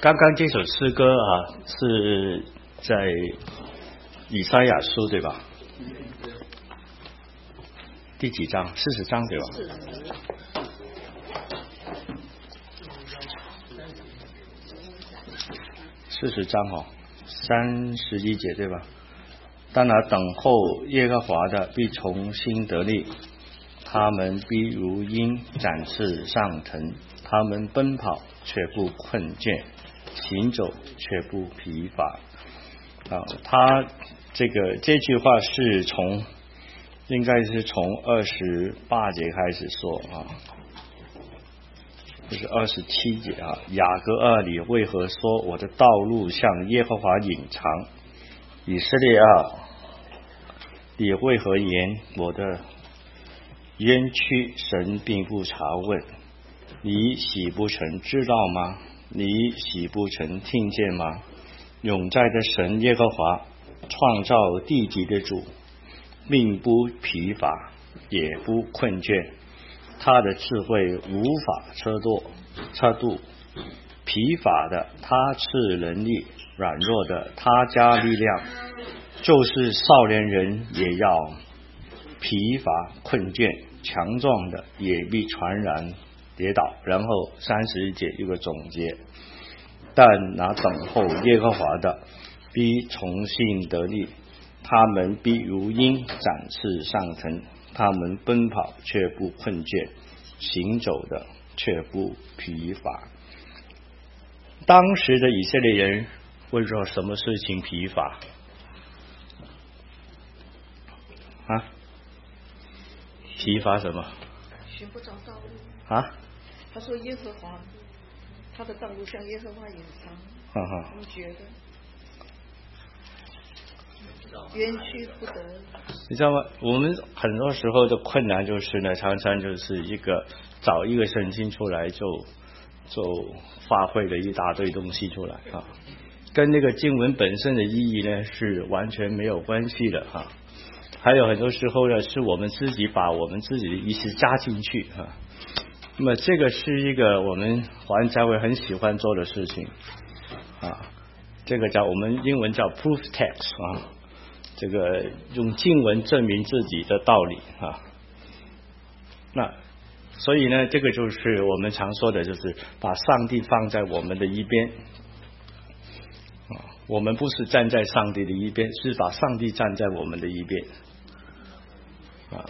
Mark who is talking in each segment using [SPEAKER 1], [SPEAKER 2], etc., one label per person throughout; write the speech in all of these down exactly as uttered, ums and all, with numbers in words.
[SPEAKER 1] 刚刚这首诗歌啊，是在以赛亚书对吧？第几章？四十章对吧？四十章哦，三十一节对吧？但那等候耶和华的必重新得力，他们必如鹰展翅上腾，他们奔跑却不困倦，行走却不疲乏。啊，他这个这句话是从应该是从二十八节开始说啊，就是二十七节啊。雅各啊，你为何说我的道路向耶和华隐藏？以色列啊，你为何言我的冤屈神并不查问？你岂不曾知道吗？你岂不曾听见吗？永在的神耶和华，创造地极的主，并不疲乏，也不困倦，他的智慧无法测度，测度疲乏的他赐能力，软弱的他加力量，就是少年人也要疲乏困倦，强壮的也必传染跌倒。然后三十一节有个总结，但那等候耶和华的必重新得力，他们必如鹰展翅上腾，他们奔跑却不困倦，行走的却不疲乏。当时的以色列人为了什么事情疲乏啊？疲乏什么？
[SPEAKER 2] 寻不着道路
[SPEAKER 1] 啊？
[SPEAKER 2] 他说耶和华，他的道路向耶和华隐藏。
[SPEAKER 1] 哈哈，
[SPEAKER 2] 你觉得冤屈不得？
[SPEAKER 1] 你知道吗？我们很多时候的困难就是呢，常常就是一个找一个圣经出来就就发挥了一大堆东西出来啊，跟那个经文本身的意义呢是完全没有关系的哈。还有很多时候呢，是我们自己把我们自己的意思加进去哈。那么这个是一个我们华人教会很喜欢做的事情啊，这个叫我们英文叫 proof text 啊，这个用经文证明自己的道理啊。那所以呢，这个就是我们常说的，就是把上帝放在我们的一边啊，我们不是站在上帝的一边，是把上帝站在我们的一边啊。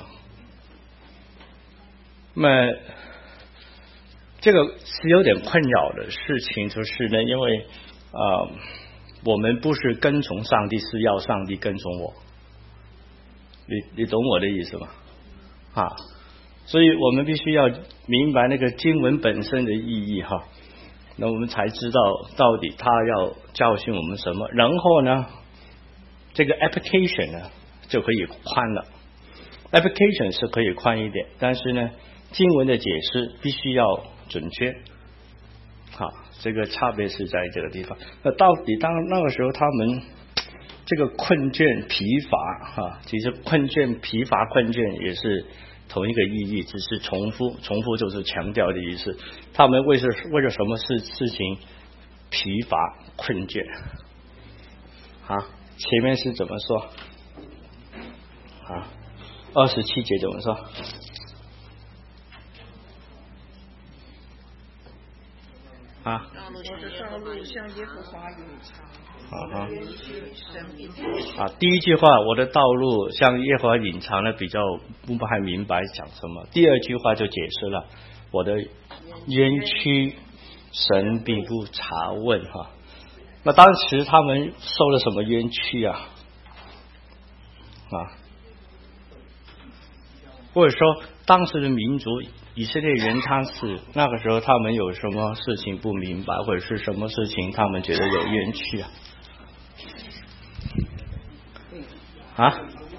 [SPEAKER 1] 那么这个是有点困扰的事情，就是呢，因为啊、呃，我们不是跟从上帝，是要上帝跟从我。你你懂我的意思吗？啊，所以我们必须要明白那个经文本身的意义哈，那我们才知道到底他要教训我们什么。然后呢，这个 application 呢就可以宽了。application 是可以宽一点，但是呢，经文的解释必须要准确。好，这个差别是在这个地方。那到底当那个时候他们这个困倦疲乏哈，其实困倦疲乏困倦也是同一个意义，只是重复，重复就是强调的意思。他们为是为了什么事事情疲乏困倦？啊，前面是怎么说？啊，二十七节怎么说？啊，
[SPEAKER 2] 我的道路向耶和华隐藏。
[SPEAKER 1] 啊
[SPEAKER 2] 冤屈神并不
[SPEAKER 1] 啊，第一句话，我的道路向耶和华隐藏呢，比较不太明白讲什么。第二句话就解释了，我的冤屈神并不查问哈。那当时他们受了什么冤屈啊？啊，或者说当时的民族以色列人，他是那个时候他们有什么事情不明白，或者是什么事情他们觉得有冤屈啊？啊？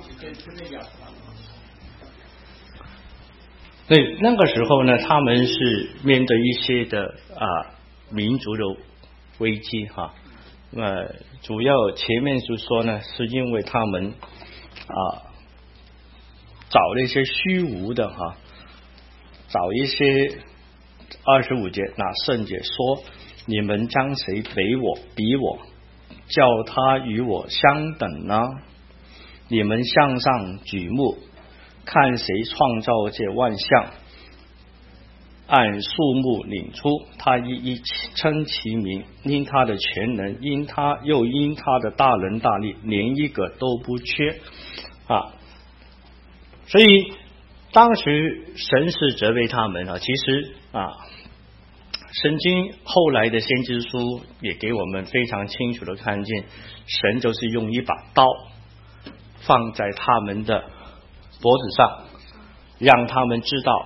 [SPEAKER 1] 对，那个时候呢，他们是面对一些的啊民族的危机哈。那、呃、主要前面就说呢，是因为他们啊找了一些虚无的哈，找一些二十五节那圣节说你们将谁比我比我，叫他与我相等呢？你们向上举目，看谁创造这万象，按数目领出，他一一称其名，因他的全能，因他又因他的大能大力，连一个都不缺啊！所以当时神是责备他们啊，其实啊，圣经后来的先知书也给我们非常清楚的看见，神就是用一把刀放在他们的脖子上，让他们知道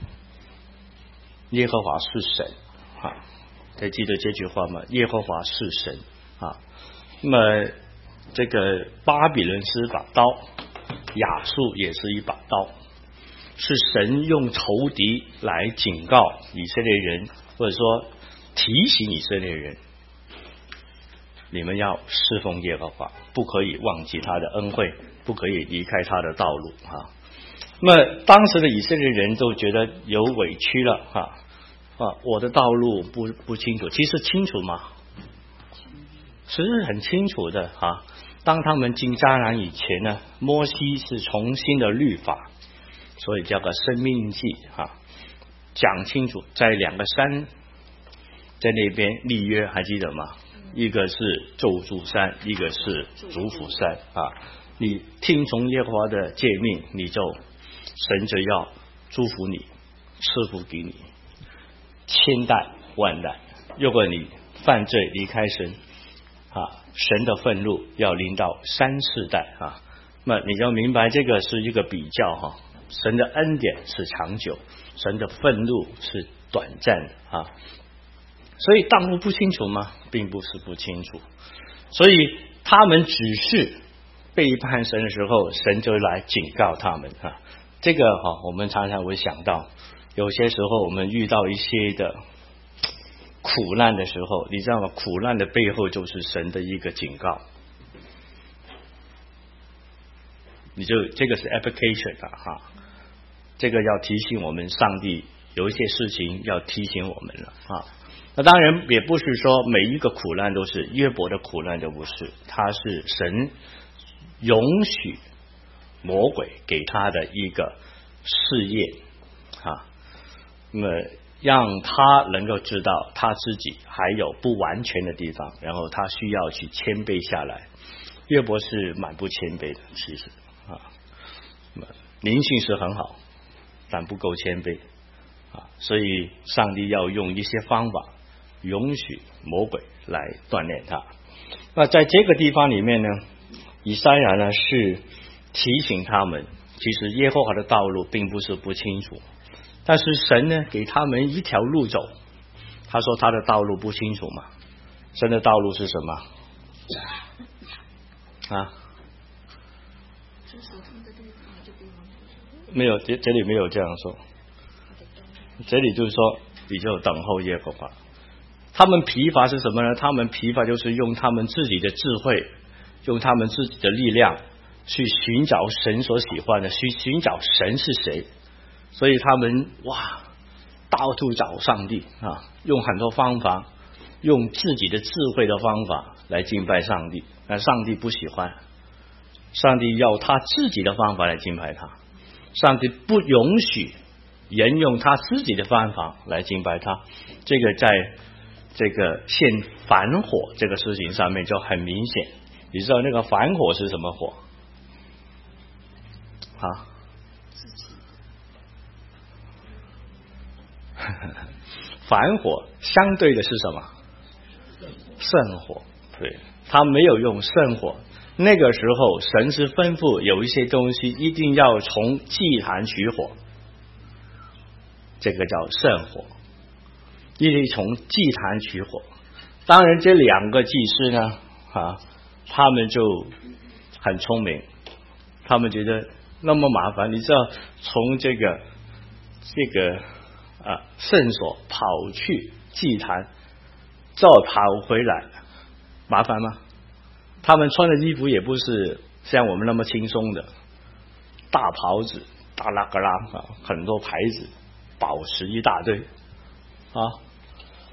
[SPEAKER 1] 耶和华是神啊，还记得这句话吗？耶和华是神啊。那么这个巴比伦是一把刀，亚述也是一把刀，是神用仇敌来警告以色列人，或者说提醒以色列人，你们要侍奉耶和华，不可以忘记他的恩惠，不可以离开他的道路啊。那么当时的以色列人都觉得有委屈了啊啊！我的道路不不清楚，其实清楚吗？其实很清楚的啊。当他们进迦南以前呢，摩西是重新的律法，所以叫个生命记啊，讲清楚在两个山在那边立约，还记得吗？一个是咒诅山，一个是祝福山啊。你听从耶和华的诫命，你就神就要祝福你，赐福给你，千代万代。如果你犯罪离开神啊，神的愤怒要临到三四代啊。那你要明白这个是一个比较哈，神的恩典是长久，神的愤怒是短暂的啊。所以道路不清楚吗？并不是不清楚，所以他们只是背叛神的时候，神就来警告他们啊。这个哈，我们常常会想到，有些时候我们遇到一些的苦难的时候，你知道吗？苦难的背后就是神的一个警告。你就这个是 application 啊哈，这个要提醒我们，上帝有一些事情要提醒我们了啊。那当然也不是说每一个苦难都是，约伯的苦难都不是，他是神容许魔鬼给他的一个试验啊，那么让他能够知道他自己还有不完全的地方，然后他需要去谦卑下来。约伯是蛮不谦卑的，其实啊，灵性是很好，但不够谦卑啊，所以上帝要用一些方法容许魔鬼来锻炼他。那在这个地方里面呢，以赛亚呢是提醒他们，其实耶和华的道路并不是不清楚，但是神呢给他们一条路走。他说他的道路不清楚嘛，神的道路是什么啊？没有，这这里没有这样说，这里就是说你就等候耶和华。他们疲乏是什么呢？他们疲乏就是用他们自己的智慧，用他们自己的力量去寻找神所喜欢的，去寻找神是谁。所以他们哇，到处找上帝啊，用很多方法，用自己的智慧的方法来敬拜上帝。但上帝不喜欢，上帝要他自己的方法来敬拜他，上帝不允许人用他自己的方法来敬拜他。这个在这个现反火这个事情上面就很明显。你知道那个反火是什么火啊？反火相对的是什么？圣火。对，他没有用圣火。那个时候神是吩咐有一些东西一定要从祭坛取火，这个叫圣火，一定从祭坛取火。当然这两个祭司呢啊，他们就很聪明，他们觉得那么麻烦，你知道从这个这个啊圣所跑去祭坛再跑回来麻烦吗？他们穿的衣服也不是像我们那么轻松的，大袍子大拉格拉啊，很多牌子，宝石一大堆啊。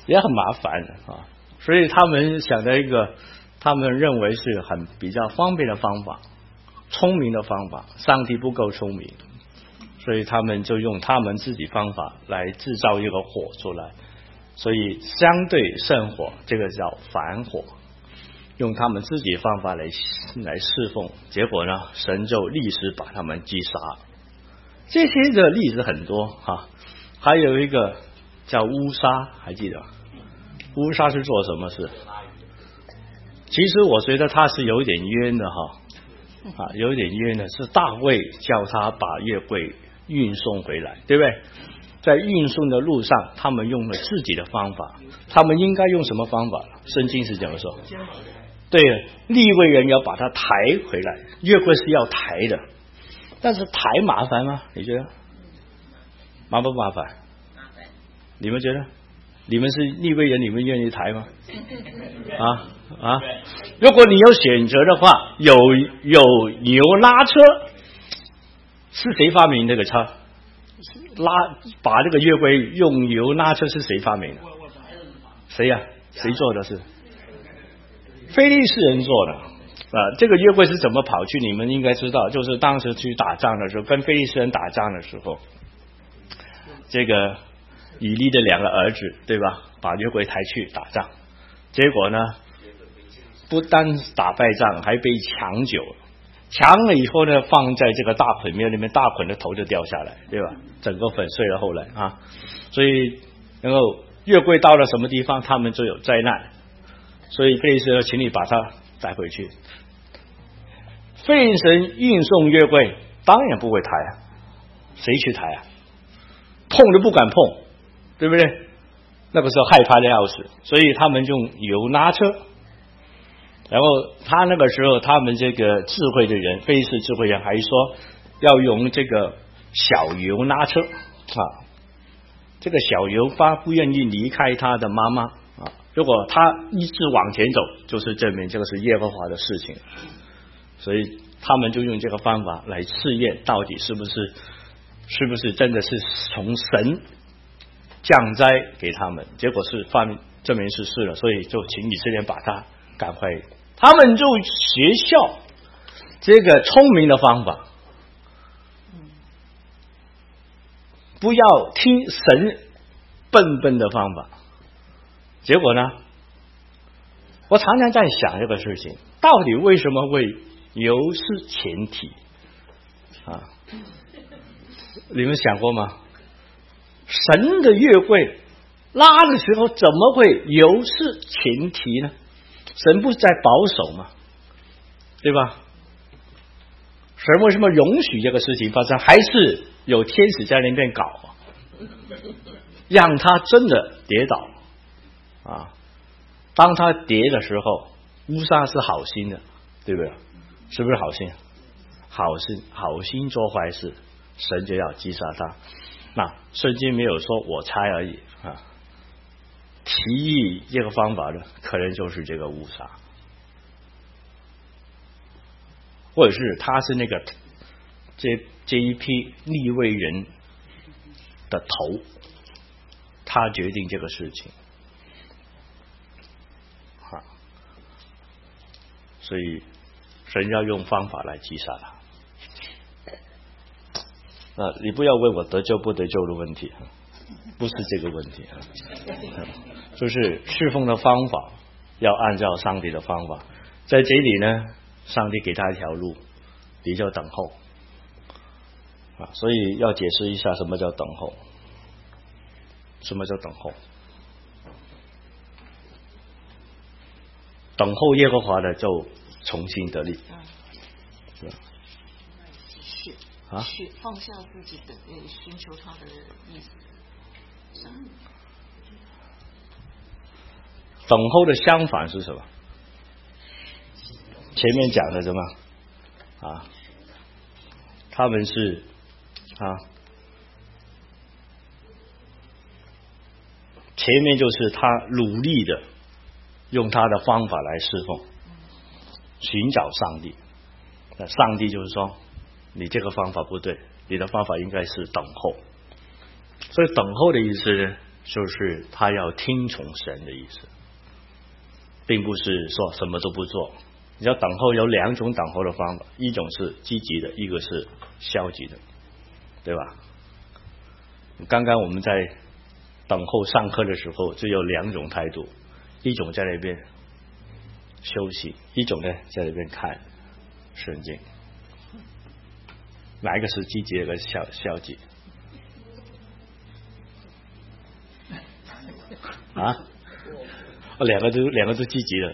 [SPEAKER 1] 也很麻烦啊。所以他们想的一个，他们认为是很比较方便的方法，聪明的方法。上帝不够聪明，所以他们就用他们自己方法来制造一个火出来。所以相对圣火，这个叫反火，用他们自己的方法来来侍奉，结果呢，神就立时把他们击杀。这些的例子很多哈，还有一个叫乌沙，还记得吗？乌沙是做什么事？其实我觉得他是有点冤的哈，啊，有点冤的，是大卫叫他把约柜运送回来，对不对？在运送的路上，他们用了自己的方法，他们应该用什么方法？圣经是怎么说？对，利未人要把它抬回来，约柜是要抬的，但是抬麻烦吗？你觉得麻不麻烦？你们觉得？你们是利未人，你们愿意抬吗？啊啊！如果你有选择的话，有有牛拉车，是谁发明这个车？拉把这个约柜用油拉车是谁发明的？谁呀、啊？谁做的是？非利士人做的啊！这个约柜是怎么跑去？你们应该知道，就是当时去打仗的时候，跟非利士人打仗的时候，这个以利的两个儿子，对吧？把约柜抬去打仗，结果呢，不单打败仗，还被抢走。抢了以后呢，放在这个大捆面里面，大捆的头就掉下来，对吧？整个粉碎了。后来啊，所以然后约柜到了什么地方，他们就有灾难。所以非利士人请你把它带回去。非利士人运送约柜，当然不会抬啊，谁去抬啊？碰都不敢碰，对不对？那个时候害怕的要死，所以他们用油拉车。然后他那个时候，他们这个智慧的人，非利士智慧人还说要用这个小油拉车啊。这个小油发不愿意离开他的妈妈啊，如果他一直往前走，就是证明这个是耶和华的事情。所以他们就用这个方法来试验，到底是不是是不是真的是从神降灾给他们。结果是发明证明是是了，所以就请以色列把他赶快。他们就学校这个聪明的方法，不要听神笨笨的方法。结果呢，我常常在想这个事情，到底为什么会油是前提啊？你们想过吗？神的约柜拉的时候，怎么会油是前提呢？神不是在保守吗？对吧？神为什么容许这个事情发生？还是有天使在那边搞啊，让他真的跌倒啊！当他跌的时候，乌撒是好心的，对不对？是不是好心？好心好心做坏事，神就要击杀他。那圣经没有说我猜而已啊。提议这个方法呢，可能就是这个乌撒，或者是他是那个这这一批利未人的头，他决定这个事情啊，所以神要用方法来击杀他。那你不要问我得救不得救的问题，不是这个问题，就是侍奉的方法要按照上帝的方法。在这里呢，上帝给他一条路，你就等候啊。所以要解释一下什么叫等候，什么叫等候？等候耶和华的就重新得力。
[SPEAKER 2] 是啊，是放下自己的，寻求他的意思。
[SPEAKER 1] 等候的相反是什么？前面讲的什么啊？他们是啊，前面就是他努力的用他的方法来侍奉，寻找上帝。那上帝就是说，你这个方法不对，你的方法应该是等候。所以等候的意思呢， 就是他要听从神的意思，并不是说什么都不做。你要等候有两种等候的方法，一种是积极的，一个是消极的，对吧？刚刚我们在等候上课的时候就有两种态度，一种在那边休息，一种呢在那边看圣经。哪一个是积极，哪个是消消极？啊？哦，两个都两个都积极的。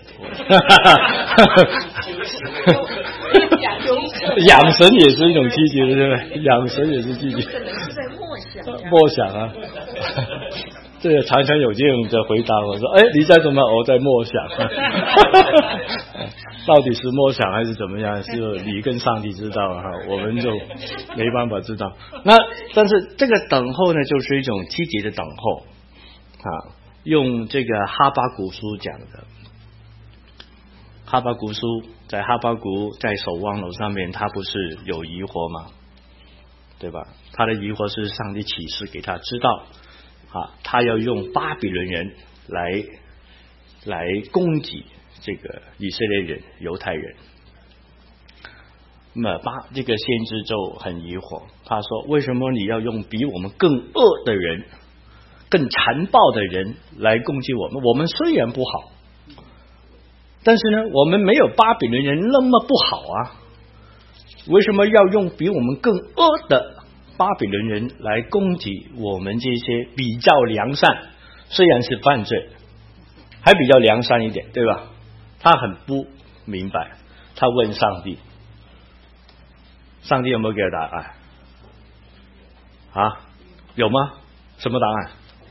[SPEAKER 1] 养神也是一种积极的，对不对？养神也是积极。
[SPEAKER 2] 可能是在默想。
[SPEAKER 1] 默想啊，这个常常有这种的回答我说：“哎，你在什么？我在默想。”到底是默想还是怎么样？是你跟上帝知道哈，我们就没办法知道。那但是这个等候呢，就是一种积极的等候啊。用这个哈巴谷书讲的，哈巴谷书在哈巴谷在守望楼上面，他不是有疑惑吗？对吧？他的疑惑是上帝启示给他知道啊，他要用巴比伦人来来攻击这个以色列人、犹太人。那么巴这个先知就很疑惑，他说：“为什么你要用比我们更恶的人、更残暴的人来攻击我们？我们虽然不好，但是呢，我们没有巴比伦人那么不好啊。为什么要用比我们更恶的巴比伦人来攻击我们这些比较良善，虽然是犯罪，还比较良善一点，对吧？”他很不明白，他问上帝，上帝有没有给他答案？啊，有吗？什么答案？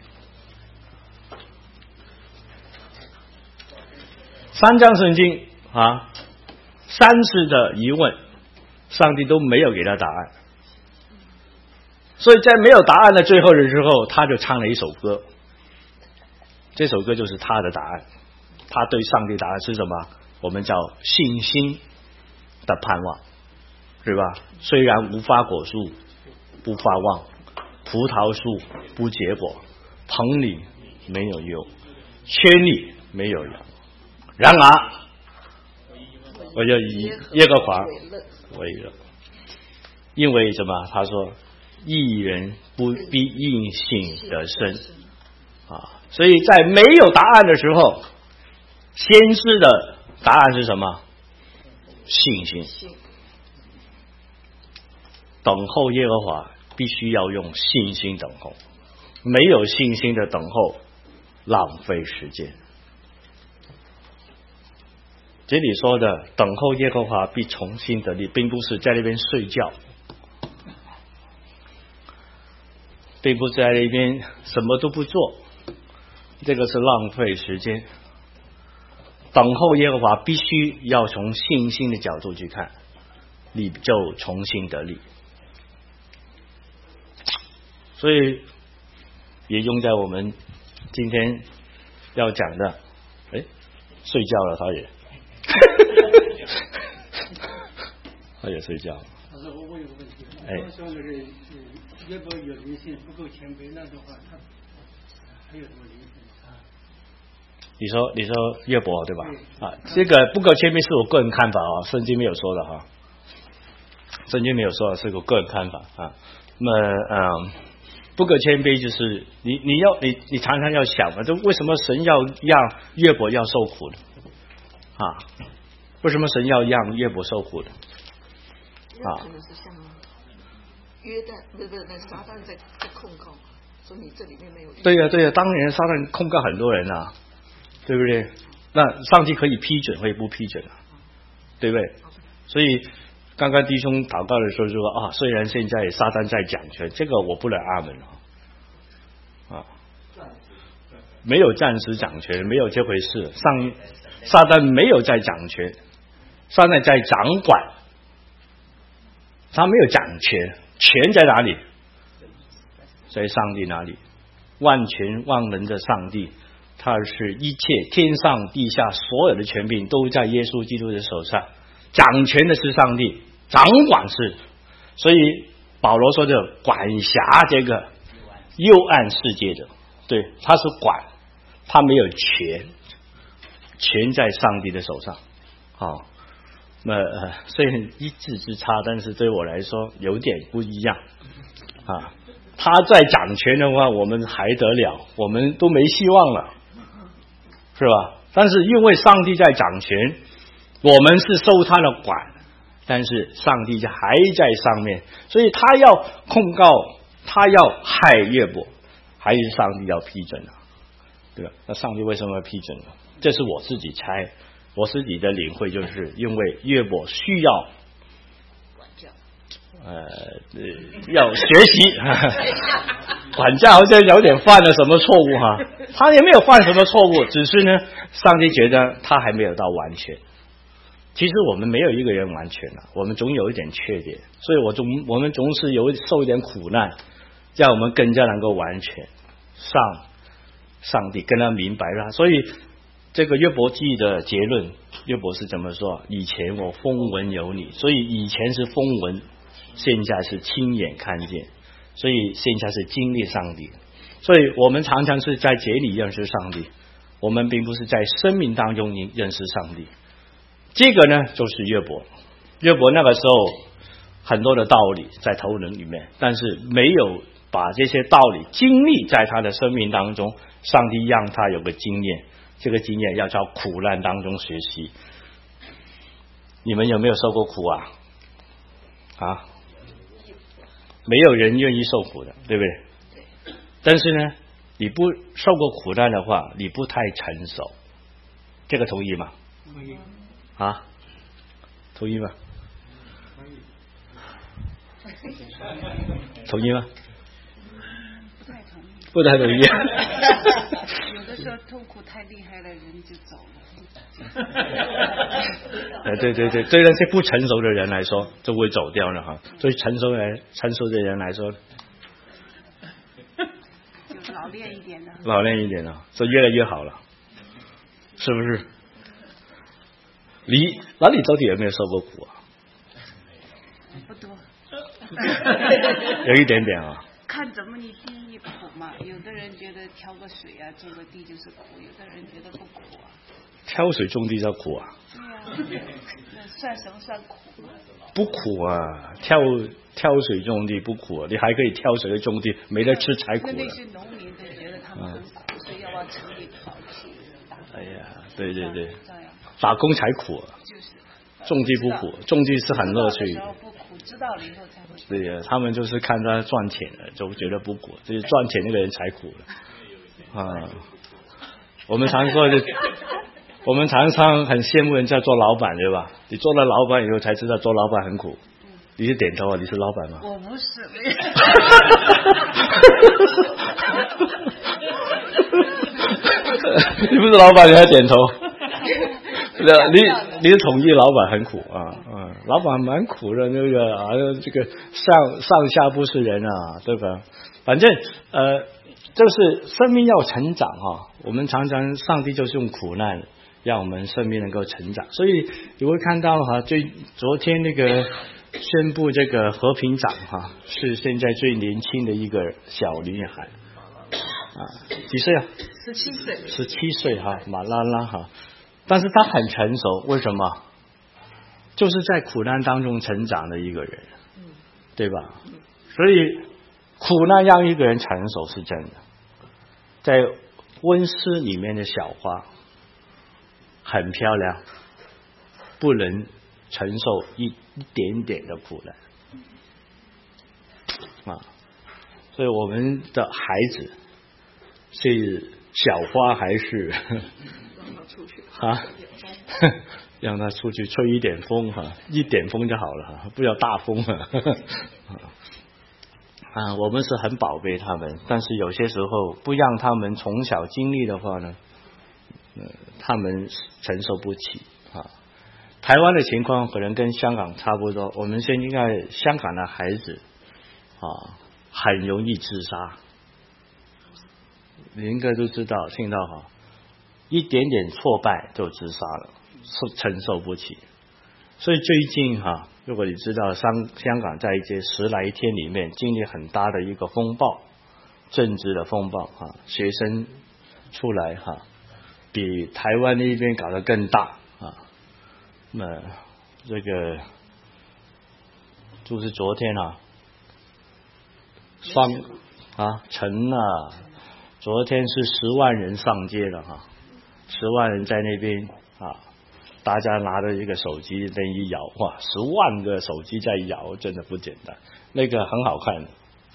[SPEAKER 1] 三章圣经啊，三次的疑问，上帝都没有给他答案。所以在没有答案的最后的时候，他就唱了一首歌，这首歌就是他的答案。他对上帝答案是什么？我们叫信心的盼望，是吧？虽然无花果树不发旺，葡萄树不结果，棚里没有油，圈里没有羊，然而我要以耶和华为乐。因为什么？他说义人不必因信得生啊，所以在没有答案的时候，先知的答案是什么？信心。等候耶和华必须要用信心等候，没有信心的等候浪费时间。这里说的等候耶和华必重新得力，并不是在那边睡觉，并不是在那边什么都不做，这个是浪费时间。等候耶和华必须要从信心的角度去看，你就重新得力。所以也用在我们今天要讲的，哎，睡觉了，他也，他也睡觉了。
[SPEAKER 3] 老师，我我有个问题，
[SPEAKER 1] 哎，
[SPEAKER 3] 说那个约伯有灵性不够谦卑，那的话他还有什么灵性啊？
[SPEAKER 1] 你说你说约伯对吧？啊，这个不够谦卑是我个人看法啊，圣经没有说的哈，圣经没有说的是我个人看法啊。那么嗯，不够谦卑就是你你要你你常常要想嘛，这为什么神要让约伯要受苦呢？啊，为什么神要让约伯受苦呢？
[SPEAKER 2] 啊，可能是像约旦，不是不是，那撒旦在在控告，说你这里面没有。
[SPEAKER 1] 对呀、啊、对呀、啊，当然撒旦控告很多人啊，对不对？那上帝可以批准，可以不批准啊，对不对？所以刚刚弟兄祷告的时候说啊，虽然现在撒旦在掌权，这个我不能阿门啊，没有暂时掌权，没有这回事。上撒旦没有在掌权，撒旦在掌管，他没有掌权，权在哪里？在上帝那里，万权万能的上帝，他是一切天上地下所有的权柄都在耶稣基督的手上，掌权的是上帝，掌管是，所以保罗说的管辖这个幽暗世界的对，他是管，他没有权，权在上帝的手上。好、哦，那、呃、虽然一字之差，但是对我来说有点不一样啊。他在掌权的话，我们还得了，我们都没希望了，是吧？但是因为上帝在掌权，我们是受他的管，但是上帝还在上面，所以他要控告，他要害约伯，还是上帝要批准啊？对吧？那上帝为什么要批准呢？这是我自己猜，我自己的领会，就是因为约伯需要
[SPEAKER 2] 管教，
[SPEAKER 1] 呃，要学习管教，好像有点犯了什么错误哈。他也没有犯什么错误，只是呢，上帝觉得他还没有到完全。其实我们没有一个人完全了，我们总有一点缺点，所以我总我们总是有受一点苦难，让我们更加能够完全上上帝跟他明白了。所以这个约伯记的结论，约伯是怎么说？以前我风闻有你，所以以前是风闻，现在是亲眼看见，所以现在是经历上帝。所以我们常常是在节里认识上帝，我们并不是在生命当中认识上帝。这个呢，就是约伯。约伯那个时候很多的道理在头脑里面，但是没有把这些道理经历在他的生命当中。上帝让他有个经验，这个经验要在苦难当中学习。你们有没有受过苦啊？啊，没有人愿意受苦的，对不对？但是呢，你不受过苦难的话，你不太成熟，这个同意吗？
[SPEAKER 3] 同意。
[SPEAKER 1] 啊，同意吗？同意吗？
[SPEAKER 4] 不太同意。
[SPEAKER 1] 不太同意。
[SPEAKER 4] 有的时候痛苦太厉害了，人就走了。
[SPEAKER 1] 呃，对对对，对那些不成熟的人来说，就会走掉了哈。对成熟人、成熟的人来说，
[SPEAKER 4] 就老练一点的。
[SPEAKER 1] 老练一点了，就越来越好了，是不是？你那你到底有没有受过苦啊？
[SPEAKER 4] 不多。
[SPEAKER 1] 有一点点啊。
[SPEAKER 4] 看怎么你定义苦嘛，有的人觉得挑个水啊，种个地就是苦，有的人觉得不苦啊。
[SPEAKER 1] 挑水种地叫苦啊？
[SPEAKER 4] 对啊，那算什么算苦啊？
[SPEAKER 1] 不苦啊，挑挑水种地不苦啊，你还可以挑水种地，没得吃才苦了。
[SPEAKER 4] 那些农民都觉得他们很苦，嗯、所以要往城里跑去打工。
[SPEAKER 1] 哎呀，对对对，
[SPEAKER 4] 这样
[SPEAKER 1] 打工才苦啊。
[SPEAKER 4] 就是。
[SPEAKER 1] 种地不苦，种地是很乐趣。
[SPEAKER 4] 不苦，知道了以后才会。
[SPEAKER 1] 对呀，他们就是看他赚钱了，就觉得不苦，就是赚钱那个人才苦了啊。我们常说的，我们常常很羡慕人家做老板，对吧？你做了老板以后才知道做老板很苦。你是点头啊？你是老板吗？
[SPEAKER 4] 我不是。
[SPEAKER 1] 你不是老板，你还点头？你你是统一老板很苦啊，嗯，老板蛮苦的，那个啊，这个上上下不是人啊，对吧？反正呃，就是生命要成长哈、啊，我们常常上帝就是用苦难让我们生命能够成长，所以你会看到哈、啊，最昨天那个宣布这个和平奖哈、啊，是现在最年轻的一个小女孩啊，几岁啊？
[SPEAKER 2] 十七岁。
[SPEAKER 1] 十七岁哈，马拉拉哈。但是他很成熟，为什么？就是在苦难当中成长的一个人，对吧？所以苦难让一个人成熟是真的。在温室里面的小花很漂亮，不能承受一一点点的苦难啊。所以我们的孩子是小花还是？
[SPEAKER 2] 出去
[SPEAKER 1] 啊，让他出去吹一点风哈，一点风就好了哈，不要大风啊。啊，我们是很宝贝他们，但是有些时候不让他们从小经历的话呢，呃，他们承受不起啊。台湾的情况可能跟香港差不多，我们现在香港的孩子啊，很容易自杀，你应该都知道，听到哈。一点点挫败就自杀了，承受不起。所以最近哈、啊，如果你知道香香港在这十来天里面经历很大的一个风暴， 政治的风暴啊，学生出来哈、啊，比台湾那边搞得更大啊。那这个就是昨天啊，双啊城啊，昨天是十万人上街了哈、啊，十万人在那边啊。大家拿着一个手机那一摇，哇，十万个手机在摇，真的不简单。那个很好看，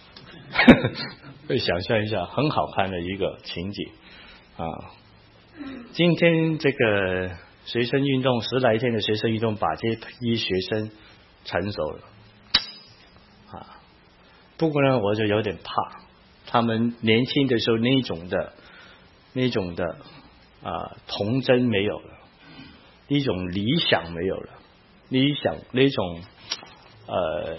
[SPEAKER 1] 会想象一下，很好看的一个情景啊。今天这个学生运动十来天的学生运动，把这批学生成熟了啊。不过呢，我就有点怕，他们年轻的时候那种的那种的啊童真没有了。一种理想没有了，理想那种呃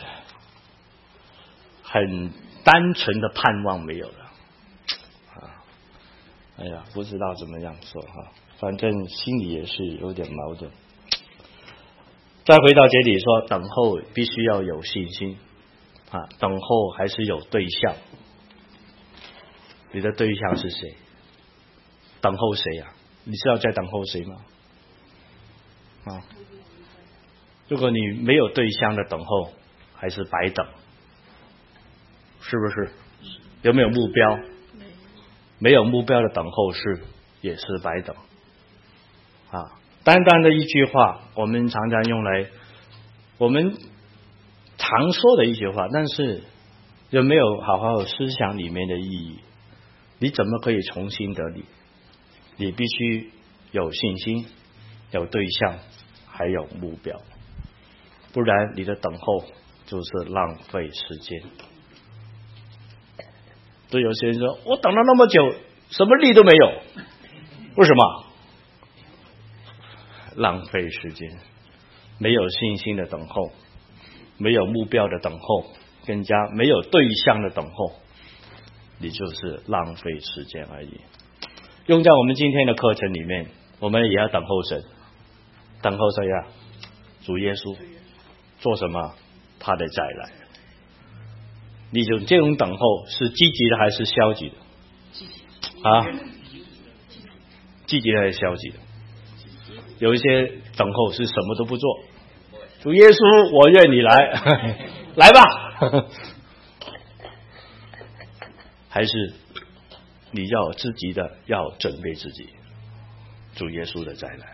[SPEAKER 1] 很单纯的盼望没有了啊！哎呀，不知道怎么样说哈，反正心里也是有点矛盾。再回到这里说，等候必须要有信心啊，等候还是有对象。你的对象是谁？等候谁呀、啊？你知道在等候谁吗？啊，如果你没有对象的等候，还是白等，是不是？有没有目标？没有目标的等候是也是白等啊。单单的一句话，我们常常用来我们常说的一句话，但是有没有好好思想里面的意义？你怎么可以重新得力？你必须有信心，有对象，还有目标，不然你的等候就是浪费时间。所以有些人说，我等了那么久，什么力都没有，为什么？浪费时间，没有信心的等候，没有目标的等候，更加没有对象的等候，你就是浪费时间而已。用在我们今天的课程里面，我们也要等候神。等候谁呀？主耶稣。做什么？他的再来。你种这种等候是积极的还是消极的？啊？积极的还是消极的？有一些等候是什么都不做。主耶稣，我愿你来，来吧。还是你要积极的要准备自己，主耶稣的再来。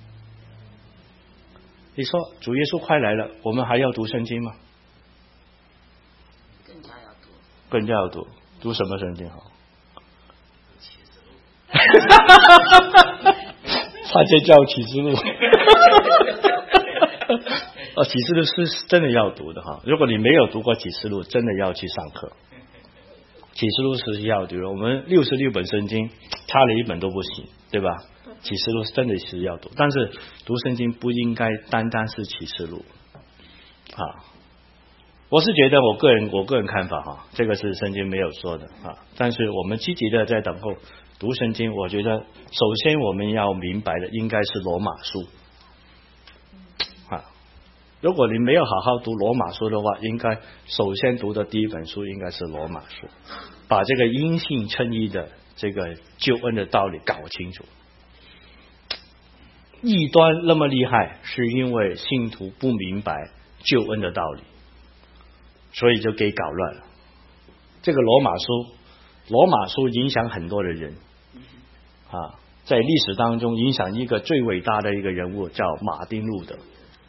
[SPEAKER 1] 你说主耶稣快来了，我们还要读圣经吗？
[SPEAKER 2] 更加要读，
[SPEAKER 1] 更加要读，读什么圣经好？他就叫启示录。哦，启示录是真的要读的哈。如果你没有读过启示录，真的要去上课。启示录是要读的，我们六十六本圣经差了一本都不行，对吧？启示录是真的是要读，但是读圣经不应该单单是启示录啊。我是觉得我个人我个人看法哈，这个是圣经没有说的啊。但是我们积极的在等候读圣经，我觉得首先我们要明白的应该是罗马书啊。如果你没有好好读罗马书的话，应该首先读的第一本书应该是罗马书，把这个因信称义的这个救恩的道理搞清楚。异端那么厉害，是因为信徒不明白救恩的道理，所以就给搞乱了。这个罗马书，罗马书影响很多的人啊，在历史当中影响一个最伟大的一个人物叫马丁路德。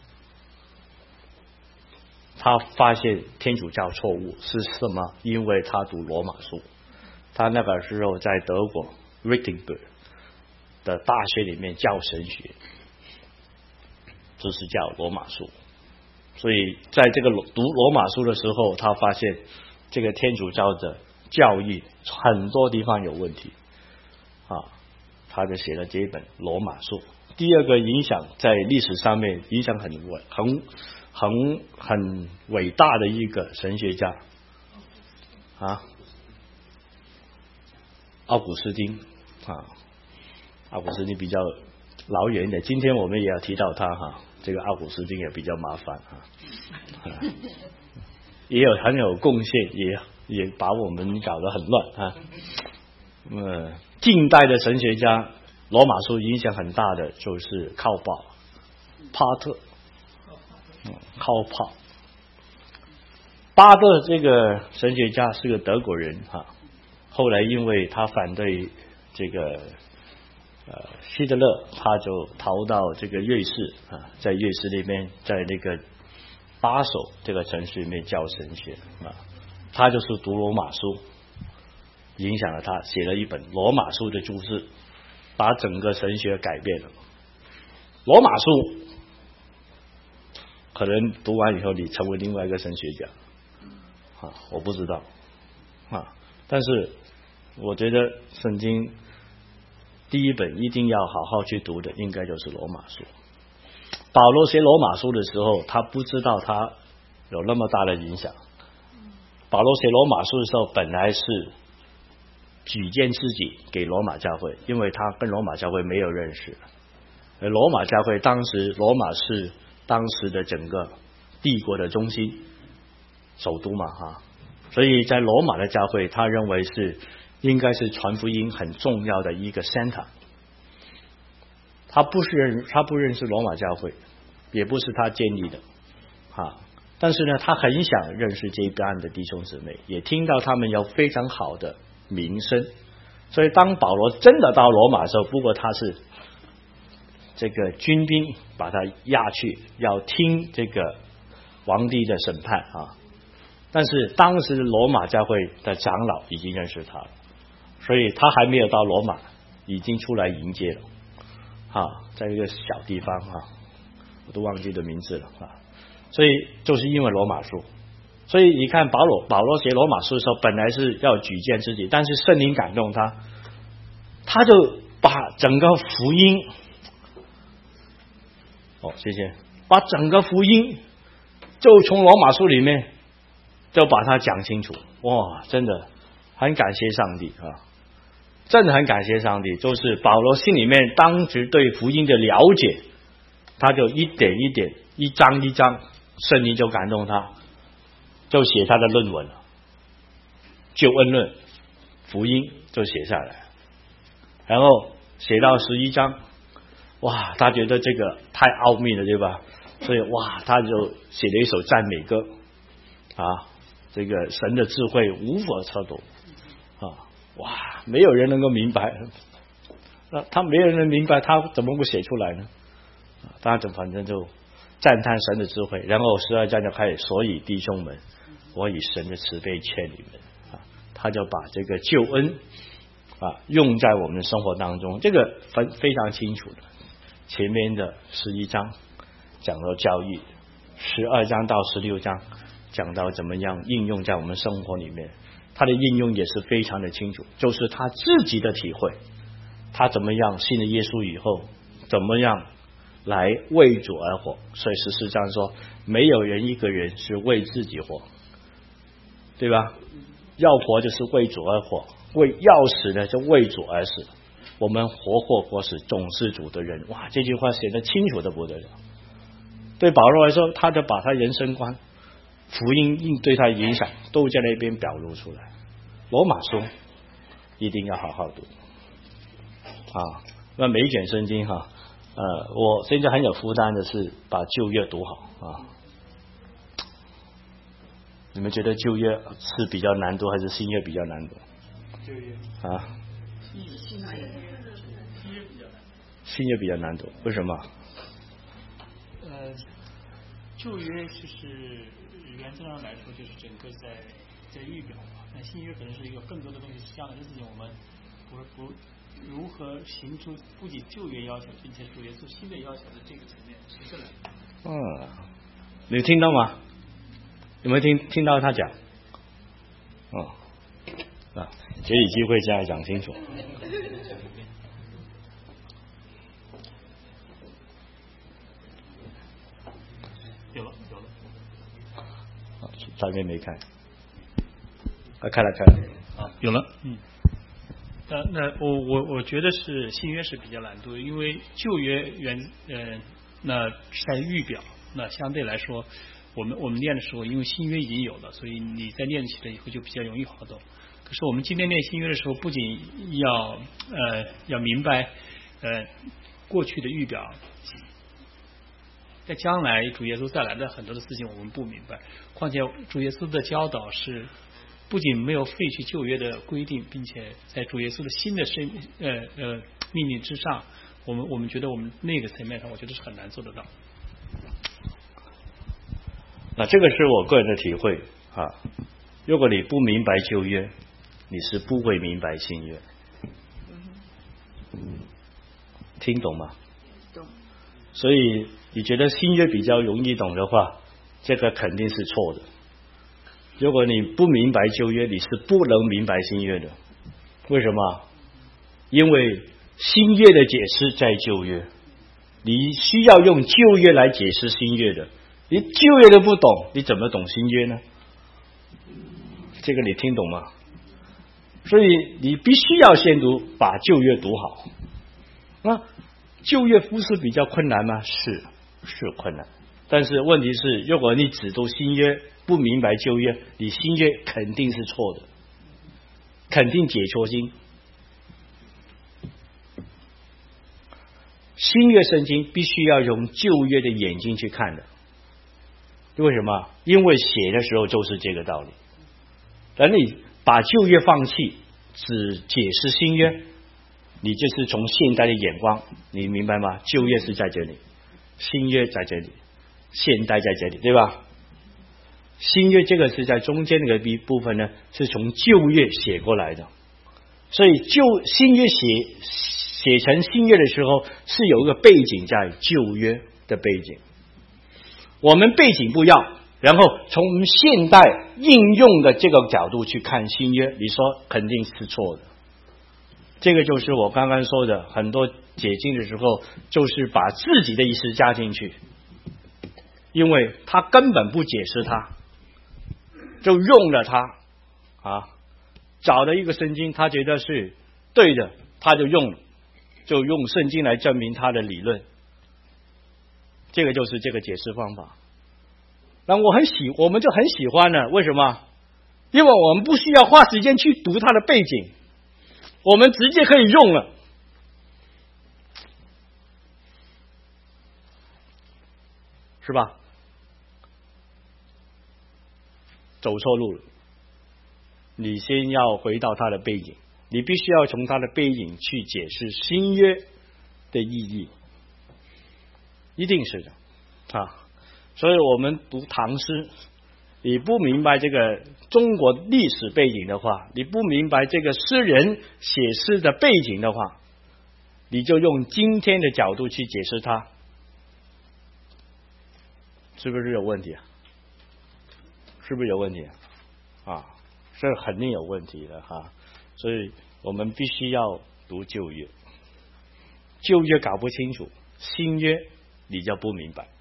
[SPEAKER 1] 他发现天主教错误是什么？因为他读罗马书。他那个时候在德国 Wittenberg 的大学里面教神学，就是叫罗马书。所以在这个读罗马书的时候，他发现这个天主教的教义很多地方有问题啊，他就写了这一本罗马书。第二个影响在历史上面影响很伟很很很伟大的一个神学家啊，奥古斯丁啊，奥古斯丁比较老远一点，今天我们也要提到他哈，这个奥古斯丁也比较麻烦啊，也有很有贡献，也也把我们搞得很乱啊。呃，近代的神学家，罗马书影响很大的就是靠鲍、帕特，嗯，靠帕。巴特这个神学家是个德国人哈、啊，后来因为他反对这个呃希特勒，他就逃到这个瑞士啊，在瑞士那边，在那个巴首这个城市里面教神学啊，他就是读罗马书，影响了他，写了一本罗马书的注释，把整个神学改变了。罗马书可能读完以后，你成为另外一个神学家。啊，我不知道啊，但是我觉得圣经第一本一定要好好去读的，应该就是罗马书。保罗写罗马书的时候，他不知道他有那么大的影响。保罗写罗马书的时候，本来是举荐自己给罗马教会，因为他跟罗马教会没有认识。而罗马教会当时，罗马是当时的整个帝国的中心。首都嘛哈，所以在罗马的教会，他认为是应该是传福音很重要的一个 center。他不是认他不认识罗马教会，也不是他建立的啊。但是呢，他很想认识这一边的弟兄姊妹，也听到他们有非常好的名声。所以当保罗真的到罗马的时候，不过他是这个军兵把他押去，要听这个皇帝的审判啊。但是当时罗马教会的长老已经认识他了，所以他还没有到罗马，已经出来迎接了啊，在一个小地方啊，我都忘记的名字了啊。所以就是因为罗马书，所以你看保罗保罗写罗马书的时候，本来是要举荐自己，但是圣灵感动他，他就把整个福音，哦，谢谢，把整个福音就从罗马书里面。就把它讲清楚，哇，真的很感谢上帝啊！真的很感谢上帝，就是保罗心里面当时对福音的了解，他就一点一点、一章一章，圣灵就感动他，就写他的论文了，救恩论、福音就写下来，然后写到十一章，哇，他觉得这个太奥秘了，对吧？所以哇，他就写了一首赞美歌啊。这个神的智慧无法测度啊！哇，没有人能够明白，那他没有人能明白，他怎么会写出来呢？他就反正就赞叹神的智慧，然后十二章就开始，所以弟兄们，我以神的慈悲劝你们啊！他就把这个救恩啊用在我们的生活当中，这个分非常清楚的。前面的十一章讲到教育，十二章到十六章。讲到怎么样应用在我们生活里面，他的应用也是非常的清楚，就是他自己的体会，他怎么样信了耶稣以后，怎么样来为主而活。所以十四章说，没有人一个人是为自己活，对吧？要活就是为主而活，为要死呢就为主而死。我们活或活死总是主的人。哇，这句话写得清楚的不得了。对保罗来说，他就把他人生观。福音对他影响都在那边表露出来。罗马书一定要好好读啊！那每一卷圣经哈，呃，我现在很有负担的是把旧约读好啊。你们觉得旧约是比较难读，还是新约比较难读？
[SPEAKER 3] 旧约
[SPEAKER 1] 啊，
[SPEAKER 3] 新约比较难，
[SPEAKER 1] 新约比较难读，为什么？
[SPEAKER 3] 呃，旧约就是原则上来说，就是整个在在预表嘛。那新约可能是一个更多的东西是将来的事情，我们不不如何行出不仅旧约要求，并且主耶稣新的要求的这个层面是这来。
[SPEAKER 1] 嗯，你听到吗？有没有听听到他讲？嗯啊，给你机会再讲清楚。
[SPEAKER 3] 有了有了。
[SPEAKER 1] 啊，上面没开。啊，开了开了。
[SPEAKER 3] 啊，有了。嗯。呃，那我我我觉得是新约是比较难读，因为旧约原呃那在预表，那相对来说， 我们我们练的时候，因为新约已经有了，所以你在练起来以后就比较容易好懂。可是我们今天练新约的时候，不仅要呃要明白呃过去的预表，在将来主耶稣再来的很多的事情我们不明白。况且主耶稣的教导是不仅没有废去旧约的规定，并且在主耶稣的新的生呃呃命令之上，我们我们觉得我们那个层面上，我觉得是很难做得到。
[SPEAKER 1] 那这个是我个人的体会啊。如果你不明白旧约，你是不会明白新约。听懂吗？
[SPEAKER 2] 懂。
[SPEAKER 1] 所以你觉得新约比较容易懂的话，这个肯定是错的。如果你不明白旧约，你是不能明白新约的。为什么？因为新约的解释在旧约，你需要用旧约来解释新约的。你旧约都不懂，你怎么懂新约呢？这个你听懂吗？所以你必须要先读，把旧约读好。那旧约不是比较困难吗？是，是困难。但是问题是，如果你只读新约，不明白旧约，你新约肯定是错的，肯定解错经。新约圣经必须要用旧约的眼睛去看的。为什么？因为写的时候就是这个道理。而你把旧约放弃，只解释新约，你就是从现代的眼光，你明白吗？旧约是在这里，新约在这里，现代在这里，对吧？新约这个是在中间那个部分呢，是从旧约写过来的。所以旧新约写写成新约的时候，是有一个背景在旧约的背景。我们背景不要，然后从现代应用的这个角度去看新约，你说肯定是错的。这个就是我刚刚说的，很多解经的时候就是把自己的意思加进去，因为他根本不解释它，就用了它啊，找了一个圣经，他觉得是对的，他就用就用圣经来证明他的理论。这个就是这个解释方法。那我很喜，我们就很喜欢呢。为什么？因为我们不需要花时间去读它的背景，我们直接可以用了，是吧？走错路了，你先要回到它的背景，你必须要从它的背景去解释新约的意义。一定是的啊，所以我们读唐诗，你不明白这个中国历史背景的话，你不明白这个诗人写诗的背景的话，你就用今天的角度去解释它，是不是有问题啊？是不是有问题啊？这肯定有问题的哈、啊。所以我们必须要读旧约，旧约搞不清楚，新约你就不明白。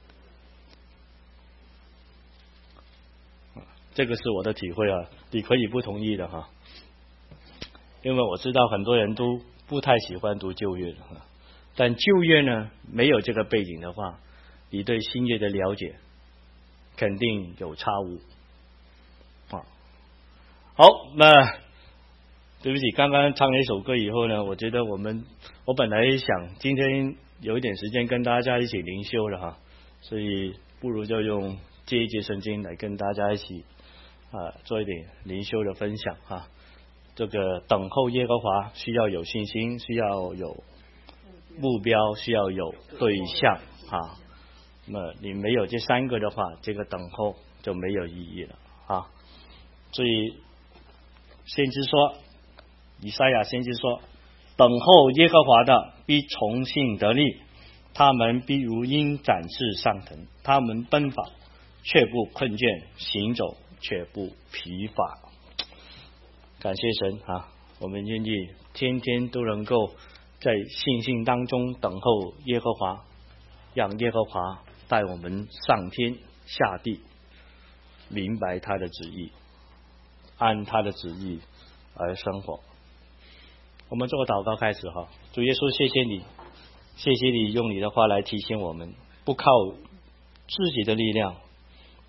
[SPEAKER 1] 这个是我的体会啊，你可以不同意的哈。因为我知道很多人都不太喜欢读旧约的，但旧约呢没有这个背景的话，你对新约的了解肯定有差误啊。好，那对不起，刚刚唱了一首歌以后呢，我觉得我们我本来想今天有一点时间跟大家一起灵修了哈，所以不如就用借一节圣经来跟大家一起啊做一点灵修的分享哈。这个等候耶和华需要有信心，需要有目标，需要有对象啊。那么你没有这三个的话，这个等候就没有意义了啊。所以先知说，以赛亚先知说，等候耶和华的必从心得力，他们必如鹰展翅上腾，他们奔跑却不困倦，行走却不疲乏。感谢神啊，我们愿意天天都能够在信心当中等候耶和华，让耶和华带我们上天下地，明白他的旨意，按他的旨意而生活。我们做个祷告开始哈。主耶稣，谢谢你，谢谢你用你的话来提醒我们，不靠自己的力量，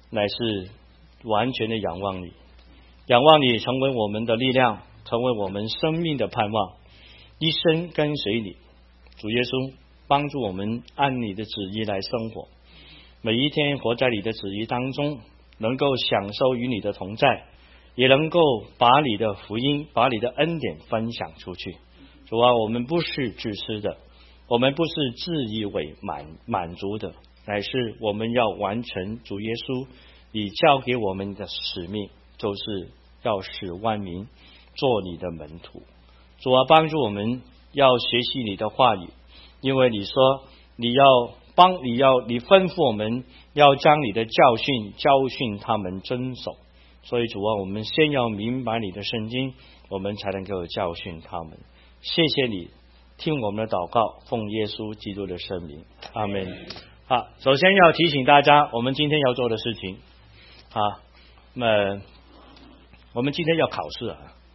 [SPEAKER 1] 乃是完全的仰望你，仰望你成为我们的力量，成为我们生命的盼望，一生跟随你。主耶稣，帮助我们按你的旨意来生活，每一天活在你的旨意当中，能够享受与你的同在，也能够把你的福音，把你的恩典分享出去。主啊，我们不是自私的，我们不是自以为满满足的，乃是我们要完成主耶稣你交给我们的使命，就是要使万民做你的门徒。主啊，帮助我们要学习你的话语，因为你说你要帮你要你吩咐我们要将你的教训教训他们遵守。所以主啊，我们先要明白你的圣经，我们才能够教训他们。谢谢你听我们的祷告，奉耶稣基督的圣名，阿们。好，首先要提醒大家我们今天要做的事情啊，那么我们今天要考试啊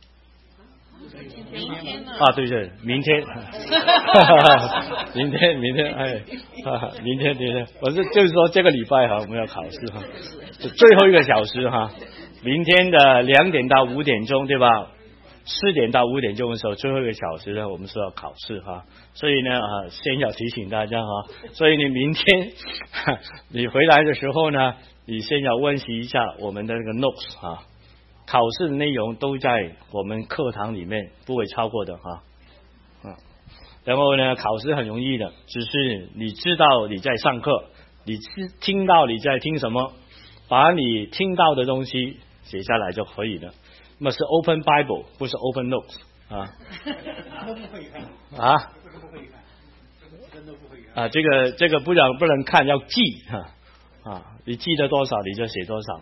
[SPEAKER 1] 啊，对对，明天，明天，明天，哎，啊、明天，明天，我是就是说这个礼拜哈，我们要考试哈，最后一个小时哈，明天的两点到五点钟，对吧？四点到五点钟的时候，最后一个小时呢，我们是要考试哈，所以呢啊，先要提醒大家哈，所以你明天你回来的时候呢，你先要温习一下我们的那个 notes 哈。考试的内容都在我们课堂里面，不会超过的哈。嗯，然后呢，考试很容易的，只是你知道你在上课，你听到你在听什么，把你听到的东西写下来就可以了。那么是 Open Bible， 不是 Open Notes 啊。
[SPEAKER 3] 都不会看
[SPEAKER 1] 啊？
[SPEAKER 3] 不会看，真的不会
[SPEAKER 1] 看啊！这个这个不能不能看，要记哈啊！你记得多少你就写多少。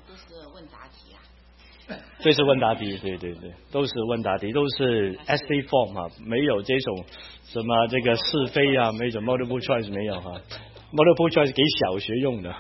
[SPEAKER 1] 这是问答题，对对对，都是问答题，都是 essay form 啊，没有这种什么这个是非啊，没有 multiple choice 没有哈 ，multiple choice 给小学用的，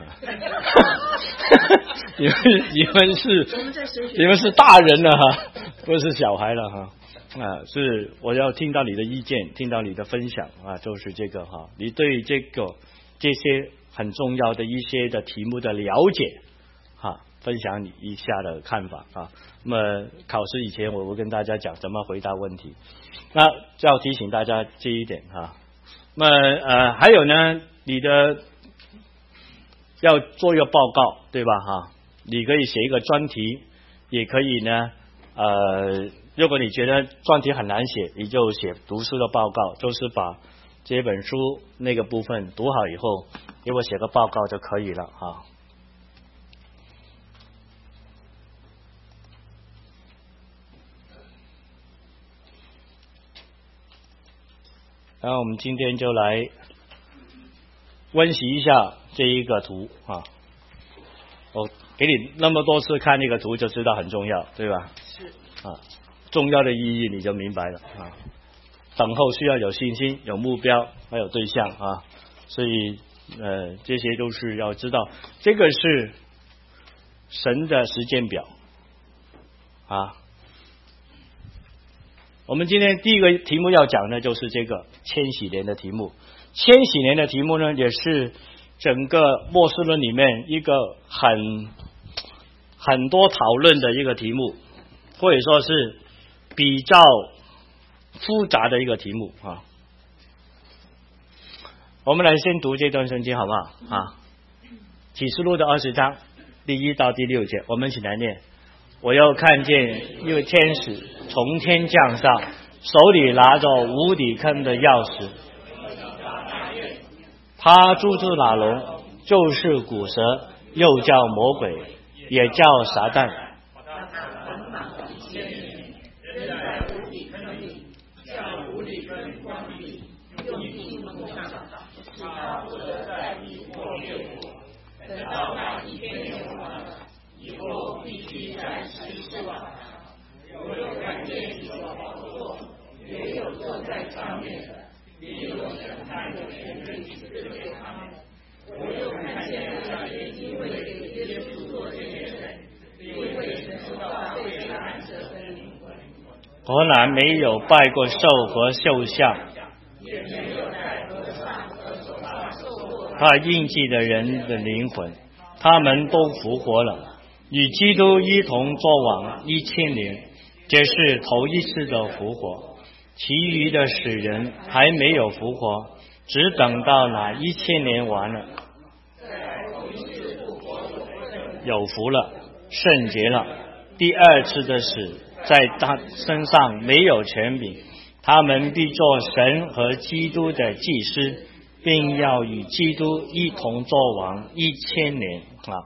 [SPEAKER 1] 你们你们是你们是大人了哈，不是小孩了哈啊，是我要听到你的意见，听到你的分享啊，就是这个哈，你对这个这些很重要的一些的题目的了解哈。分享你一下的看法啊。那么考试以前，我会跟大家讲怎么回答问题。那要提醒大家这一点啊。那么呃，还有呢，你的要做一个报告，对吧？哈，你可以写一个专题，也可以呢。呃，如果你觉得专题很难写，你就写读书的报告，就是把这本书那个部分读好以后，给我写个报告就可以了哈。然后我们今天就来温习一下这一个图啊。我给你那么多次看那个图，就知道很重要，对吧？
[SPEAKER 2] 是
[SPEAKER 1] 啊，重要的意义你就明白了啊。等候需要有信心、有目标，还有对象啊。所以呃，这些都是要知道，这个是神的时间表啊。我们今天第一个题目要讲的就是这个千禧年的题目。千禧年的题目呢，也是整个末世论里面一个很很多讨论的一个题目，或者说是比较复杂的一个题目啊。我们来先读这段圣经好不好啊？启示录的二十章第一到第六节，我们一起来念。我又看见一位天使从天降上，手里拿着无底坑的钥匙。他住住那龙，就是古蛇，又叫魔鬼，也叫撒旦。何南没有拜过兽和兽像，他印记的人的灵魂， 他们都复活了，与基督一同作王一千年，这是头一次的复活。其余的死人还没有复活，只等到那一千年完了，有福了，圣洁了。第二次的死在他身上没有权柄，他们必做神和基督的祭司，并要与基督一同作王一千年啊。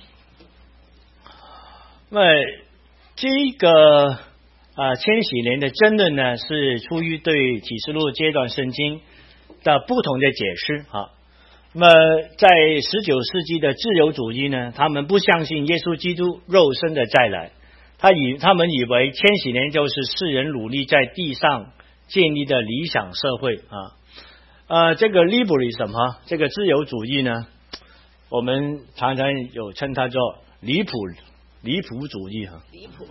[SPEAKER 1] 那这个啊千禧年的争论呢，是出于对启示录阶段圣经的不同的解释啊。那么在十九世纪的自由主义呢，他们不相信耶稣基督肉身的再来，他以他们以为千禧年就是世人努力在地上建立的理想社会啊。呃，这个 liberalism 哈，这个自由主义呢，我们常常有称它做离谱离谱主义哈。
[SPEAKER 2] 离谱。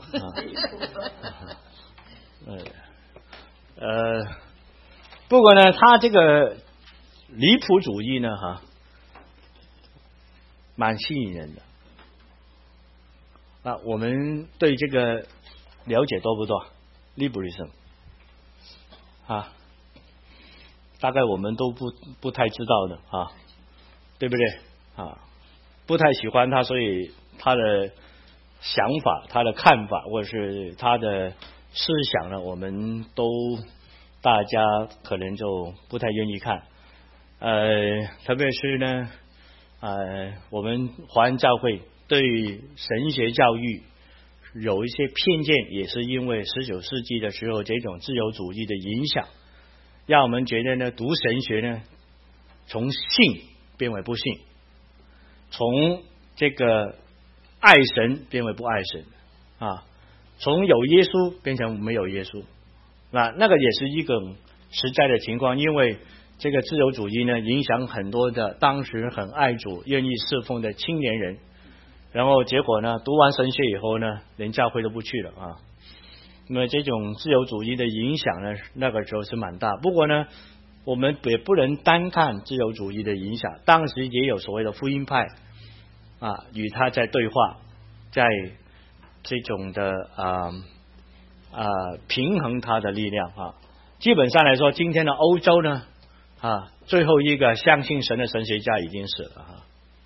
[SPEAKER 1] 呃呃，不过呢，他这个离谱主义呢，哈，蛮吸引人的。啊，我们对这个了解多不多 ？liberalism 啊，大概我们都不不太知道的啊，对不对啊？不太喜欢他，所以他的想法、他的看法，或者是他的思想呢，我们都大家可能就不太愿意看。呃，特别是呢，呃，我们华人教会对神学教育有一些偏见，也是因为十九世纪的时候这种自由主义的影响，让我们觉得呢，读神学呢，从信变为不信，从这个爱神变为不爱神啊，从有耶稣变成没有耶稣。那那个也是一个实在的情况，因为这个自由主义呢，影响很多的当时很爱主、愿意侍奉的青年人，然后结果呢，读完神学以后呢，连教会都不去了啊。那么这种自由主义的影响呢，那个时候是蛮大。不过呢，我们也不能单看自由主义的影响，当时也有所谓的福音派啊，与他在对话，在这种的啊啊平衡他的力量啊。基本上来说，今天的欧洲呢啊，最后一个相信神的神学家已经死了啊。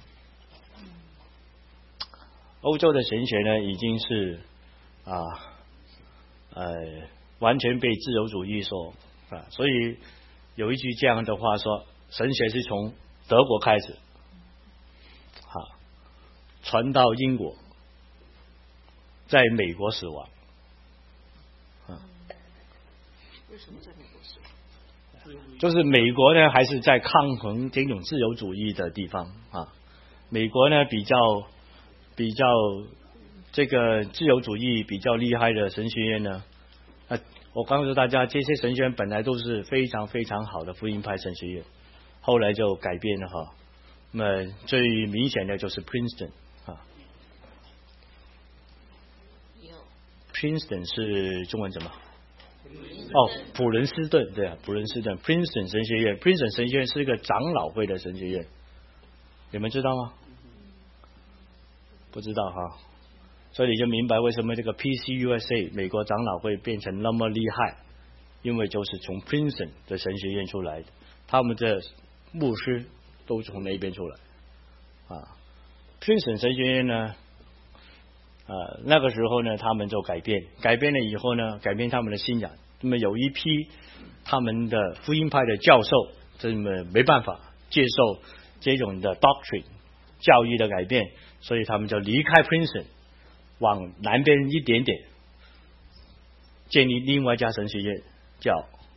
[SPEAKER 1] 欧洲的神学呢，已经是啊呃完全被自由主义所啊，所以有一句这样的话说，神学是从德国开始，啊，传到英国，在美国死亡。啊，
[SPEAKER 2] 为什么在美国死亡？
[SPEAKER 1] 就是美国呢，还是在抗衡这种自由主义的地方啊。美国呢，比较比较这个自由主义比较厉害的神学院呢，啊，我告诉大家，这些神学院本来都是非常非常好的福音派神学院，后来就改变了哈。那么最明显的就是 Princeton 啊 ，Princeton 是中文怎么？哦，普伦斯顿，对啊，普伦斯顿 Princeton 神学院 ，Princeton 神学院是一个长老会的神学院，你们知道吗？不知道哈，所以你就明白为什么这个 P C U S A 美国长老会变成那么厉害，因为就是从 Princeton 的神学院出来的，他们的牧师都从那边出来啊。Princeton 神学院呢？呃，那个时候呢，他们就改变，改变了以后呢，改变他们的信仰。那么有一批他们的福音派的教授，这么没办法接受这种的 doctrine 教育的改变，所以他们就离开 Princeton， 往南边一点点，建立另外一家神学院，叫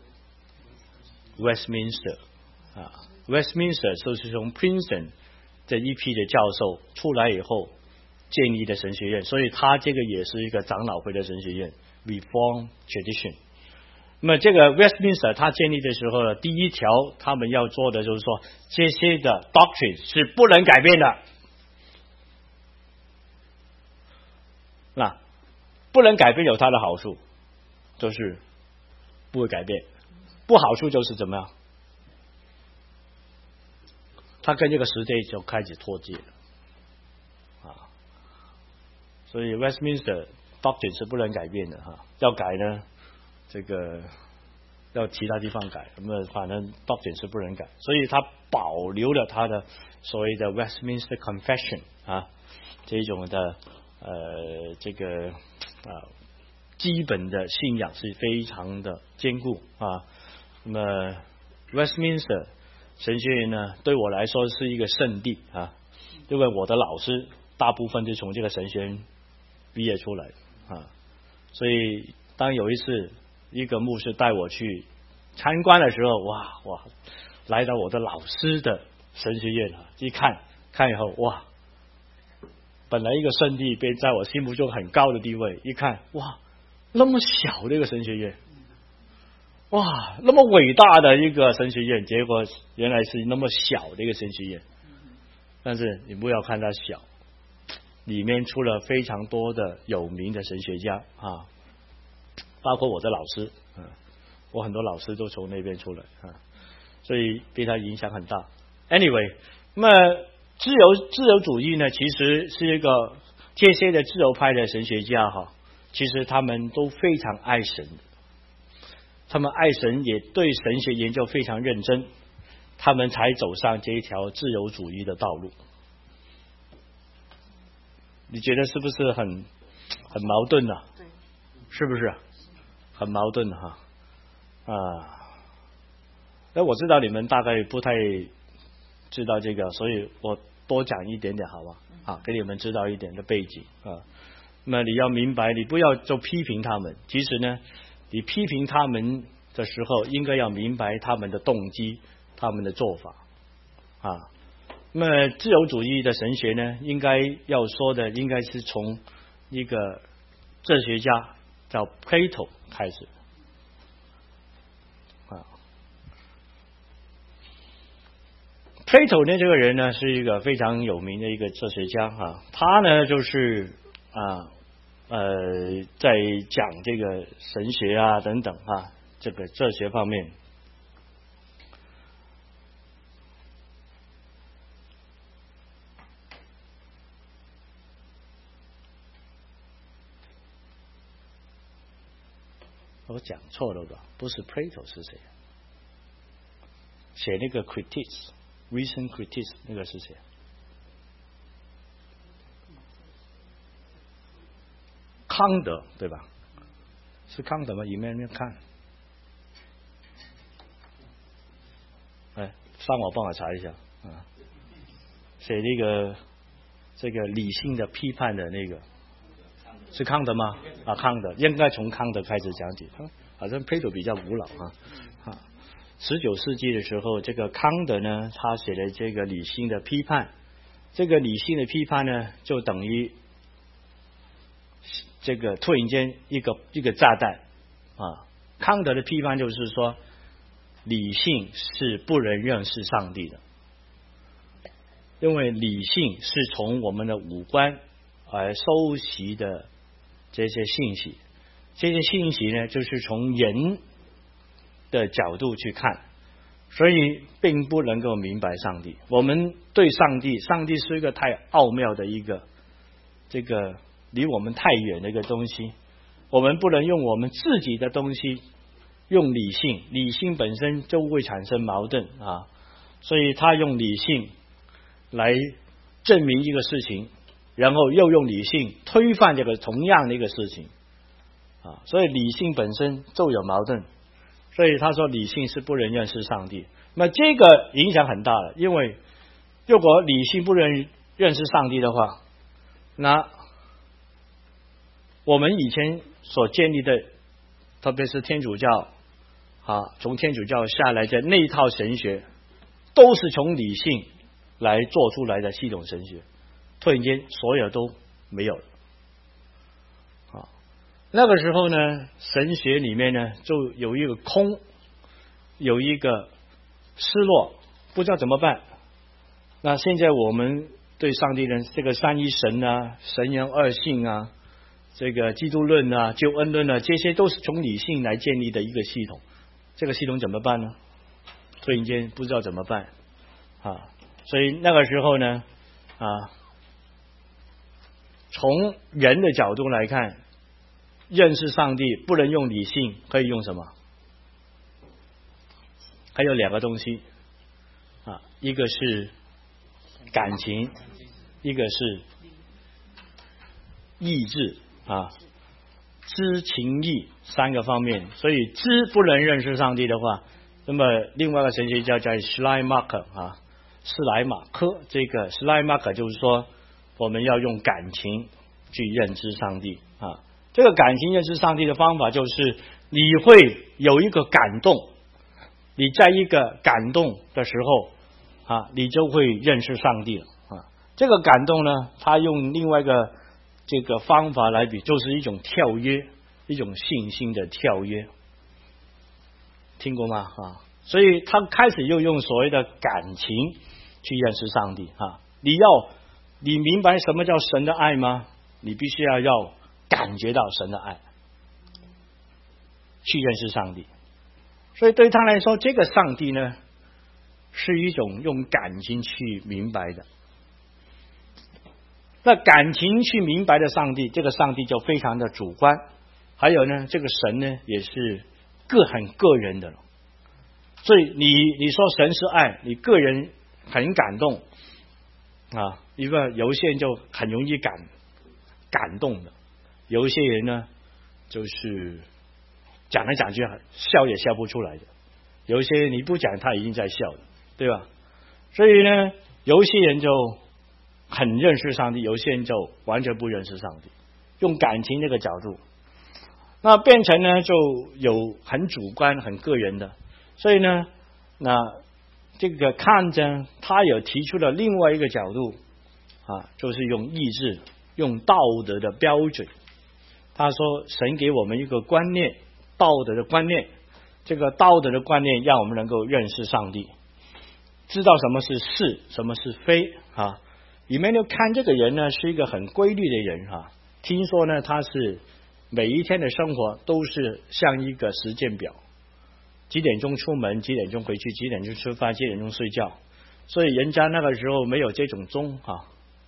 [SPEAKER 1] Westminster 啊 ，Westminster 就是从 Princeton 这一批的教授出来以后建立的神学院，所以他这个也是一个长老会的神学院 Reform Tradition。那么这个 Westminster 他建立的时候呢，第一条他们要做的就是说，这些的 doctrine 是不能改变的。那不能改变有它的好处，就是不会改变；不好处就是怎么样？他跟这个时代就开始脱节了。 所以 Westminster Doctrine 是不能改变的哈，要改呢，这个要其他地方改，那么反正 Doctrine 是不能改，所以他保留了他的所谓的 Westminster Confession 啊，这种的呃这个啊基本的信仰是非常的坚固啊。那么 Westminster 神学院呢，对我来说是一个圣地啊，因为我的老师大部分就从这个神学院毕业出来啊，所以当有一次一个牧师带我去参观的时候，哇哇，来到我的老师的神学院啊，一看看以后，哇，本来一个圣地被在我心目中很高的地位，一看哇，那么小的一个神学院，哇，那么伟大的一个神学院，结果原来是那么小的一个神学院。但是你不要看它小，里面出了非常多的有名的神学家啊，包括我的老师，嗯，我很多老师都从那边出来啊，所以对他影响很大。Anyway， 那么自由自由主义呢，其实是一个这些的自由派的神学家哈，其实他们都非常爱神，他们爱神也对神学研究非常认真，他们才走上这一条自由主义的道路。你觉得是不是很很矛盾呢、啊？是不是很矛盾哈？啊，那我知道你们大概不太知道这个，所以我多讲一点点好吧？啊，给你们知道一点的背景啊。那么你要明白，你不要就批评他们，其实呢，你批评他们的时候，应该要明白他们的动机，他们的做法啊。那么自由主义的神学呢，应该要说的应该是从一个哲学家叫 Plato 开始啊。Plato 呢这个人呢是一个非常有名的一个哲学家啊，他呢就是啊呃在讲这个神学啊等等啊这个哲学方面。我讲错了吧？不是 Plato 是谁？写那个 critiques reason critiques 那个是谁？康德对吧？是康德吗？里面面看，哎，上网帮我查一下啊。写那个这个理性的批判的那个。是康德吗？啊，康德应该从康德开始讲起，好像Plato比较古老啊。啊，十九世纪的时候，这个康德呢，他写的这个理性的批判，这个理性的批判呢，就等于这个突然间一个一个炸弹啊。康德的批判就是说，理性是不能认识上帝的，因为理性是从我们的五官而收集的。这些信息，这些信息呢，就是从人的角度去看，所以并不能够明白上帝。我们对上帝，上帝是一个太奥妙的一个，这个离我们太远的一个东西，我们不能用我们自己的东西，用理性，理性本身就会产生矛盾啊，所以他用理性来证明一个事情。然后又用理性推翻这个同样的一个事情啊，所以理性本身就有矛盾，所以他说理性是不能认识上帝。那这个影响很大了，因为如果理性不能认识上帝的话，那我们以前所建立的，特别是天主教啊，从天主教下来的那一套神学，都是从理性来做出来的系统神学。突然间，所有都没有了。啊，那个时候呢，神学里面呢，就有一个空，有一个失落，不知道怎么办。那现在我们对上帝的这个三一神啊、神人二性啊、这个基督论啊、救恩论啊，这些都是从理性来建立的一个系统。这个系统怎么办呢？突然间不知道怎么办啊！所以那个时候呢，啊。 从人的角度来看，认识上帝不能用理性，可以用什么？还有两个东西啊，一个是感情，一个是意志啊，知情意三个方面。所以知不能认识上帝的话，那么另外一个神学家叫施莱马克啊，施莱马克，这个施莱马克就是说，我们要用感情去认知上帝啊。这个感情认知上帝的方法就是，你会有一个感动，你在一个感动的时候啊，你就会认识上帝了啊。这个感动呢，他用另外一个这个方法来比，就是一种跳跃，一种信心的跳跃，听过吗？啊，所以他开始又用所谓的感情去认识上帝啊。你要你明白什么叫神的爱吗？你必须要要感觉到神的爱，去认识上帝。所以对他来说，这个上帝呢，是一种用感情去明白的。那感情去明白的上帝，这个上帝就非常的主观。还有呢，这个神呢，也是个很个人的了。所以你你说神是爱，你个人很感动啊，因为有一些人就很容易感感动的，有一些人呢，就是讲来讲去笑也笑不出来的，有一些人你不讲他已经在笑了，对吧？所以呢，有一些人就很认识上帝，有些人就完全不认识上帝，用感情这个角度，那变成呢就有很主观很个人的。所以呢，那这个看着他有提出了另外一个角度啊，就是用意志，用道德的标准。他说神给我们一个观念，道德的观念，这个道德的观念让我们能够认识上帝，知道什么是是，什么是非啊。里面就看这个人呢是一个很规律的人啊，听说呢他是每一天的生活都是像一个时间表，几点钟出门，几点钟回去，几点钟吃饭，几点钟睡觉。所以人家那个时候没有这种钟啊，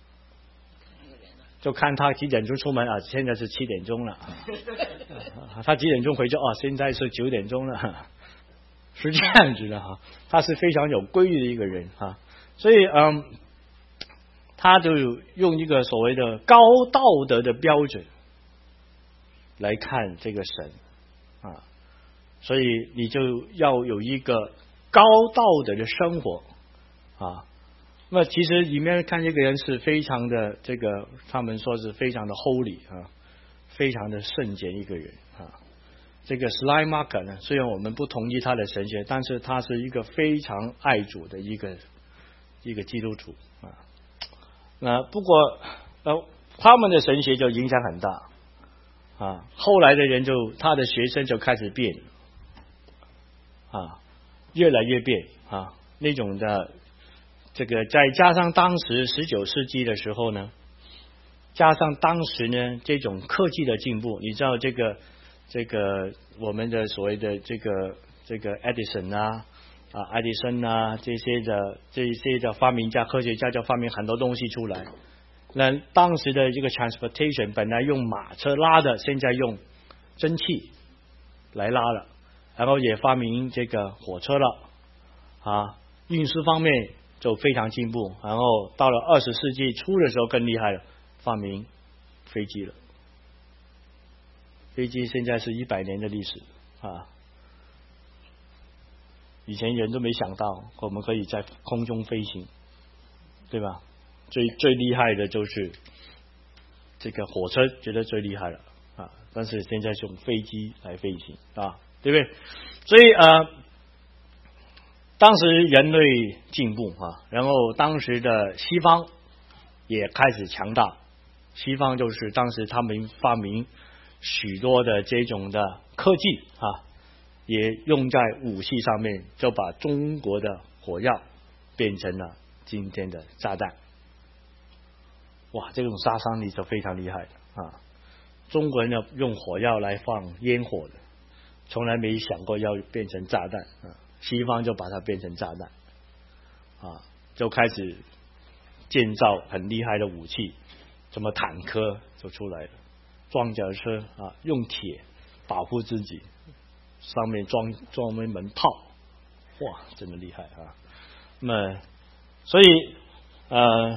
[SPEAKER 1] 就看他几点钟出门啊，现在是七点钟了，啊、他几点钟回去啊，现在是九点钟了，是这样子的哈、啊。他是非常有规律的一个人啊，所以嗯，他就用一个所谓的高道德的标准来看这个神啊。所以你就要有一个高道德的生活啊。那其实里面看这个人是非常的这个，他们说是非常的 holy 啊，非常的圣洁一个人啊。这个 Schleiermacher 呢，虽然我们不同意他的神学，但是他是一个非常爱主的一个一个基督徒啊。那不过呃，他们的神学就影响很大啊。后来的人就他的学生就开始变。啊，越来越变啊，那种的这个再加上当时十九世纪的时候呢，加上当时呢这种科技的进步，你知道这个这个我们的所谓的这个这个 Edison 啊啊爱迪生啊这些的这些的发明家科学家就发明很多东西出来。那当时的这个 transportation 本来用马车拉的，现在用蒸汽来拉了。然后也发明这个火车了啊，运输方面就非常进步。然后到了二十世纪初的时候更厉害了，发明飞机了。飞机现在是一百年的历史啊，以前人都没想到我们可以在空中飞行，对吧？最最厉害的就是这个火车，觉得最厉害了啊，但是现在是用飞机来飞行啊。对不对？所以呃，当时人类进步啊，然后当时的西方也开始强大。西方就是当时他们发明许多的这种的科技啊，也用在武器上面，就把中国的火药变成了今天的炸弹。哇，这种杀伤力就非常厉害的啊！中国人要用火药来放烟火的。从来没想过要变成炸弹啊，西方就把它变成炸弹啊，就开始建造很厉害的武器什么坦克就出来了，装甲车啊，用铁保护自己，上面装装一门炮，哇，真的厉害啊！那么，所以呃，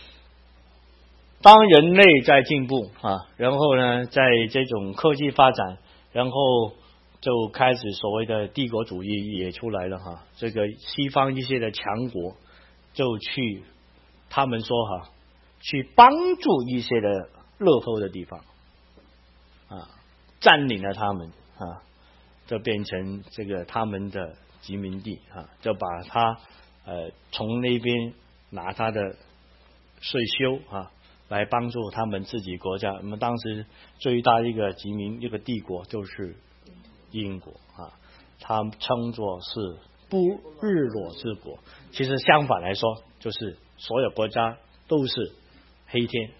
[SPEAKER 1] 当人类在进步啊，然后呢，在这种科技发展，然后就开始所谓的帝国主义也出来了哈。这个西方一些的强国就去，他们说哈，去帮助一些的落后的地方啊，占领了他们啊，就变成这个他们的殖民地啊，就把他呃从那边拿他的税收啊，来帮助他们自己国家。那么当时最大一个殖民一个帝国就是英国啊，他称作是不日落之国。其实相反来说，就是所有国家都是黑天。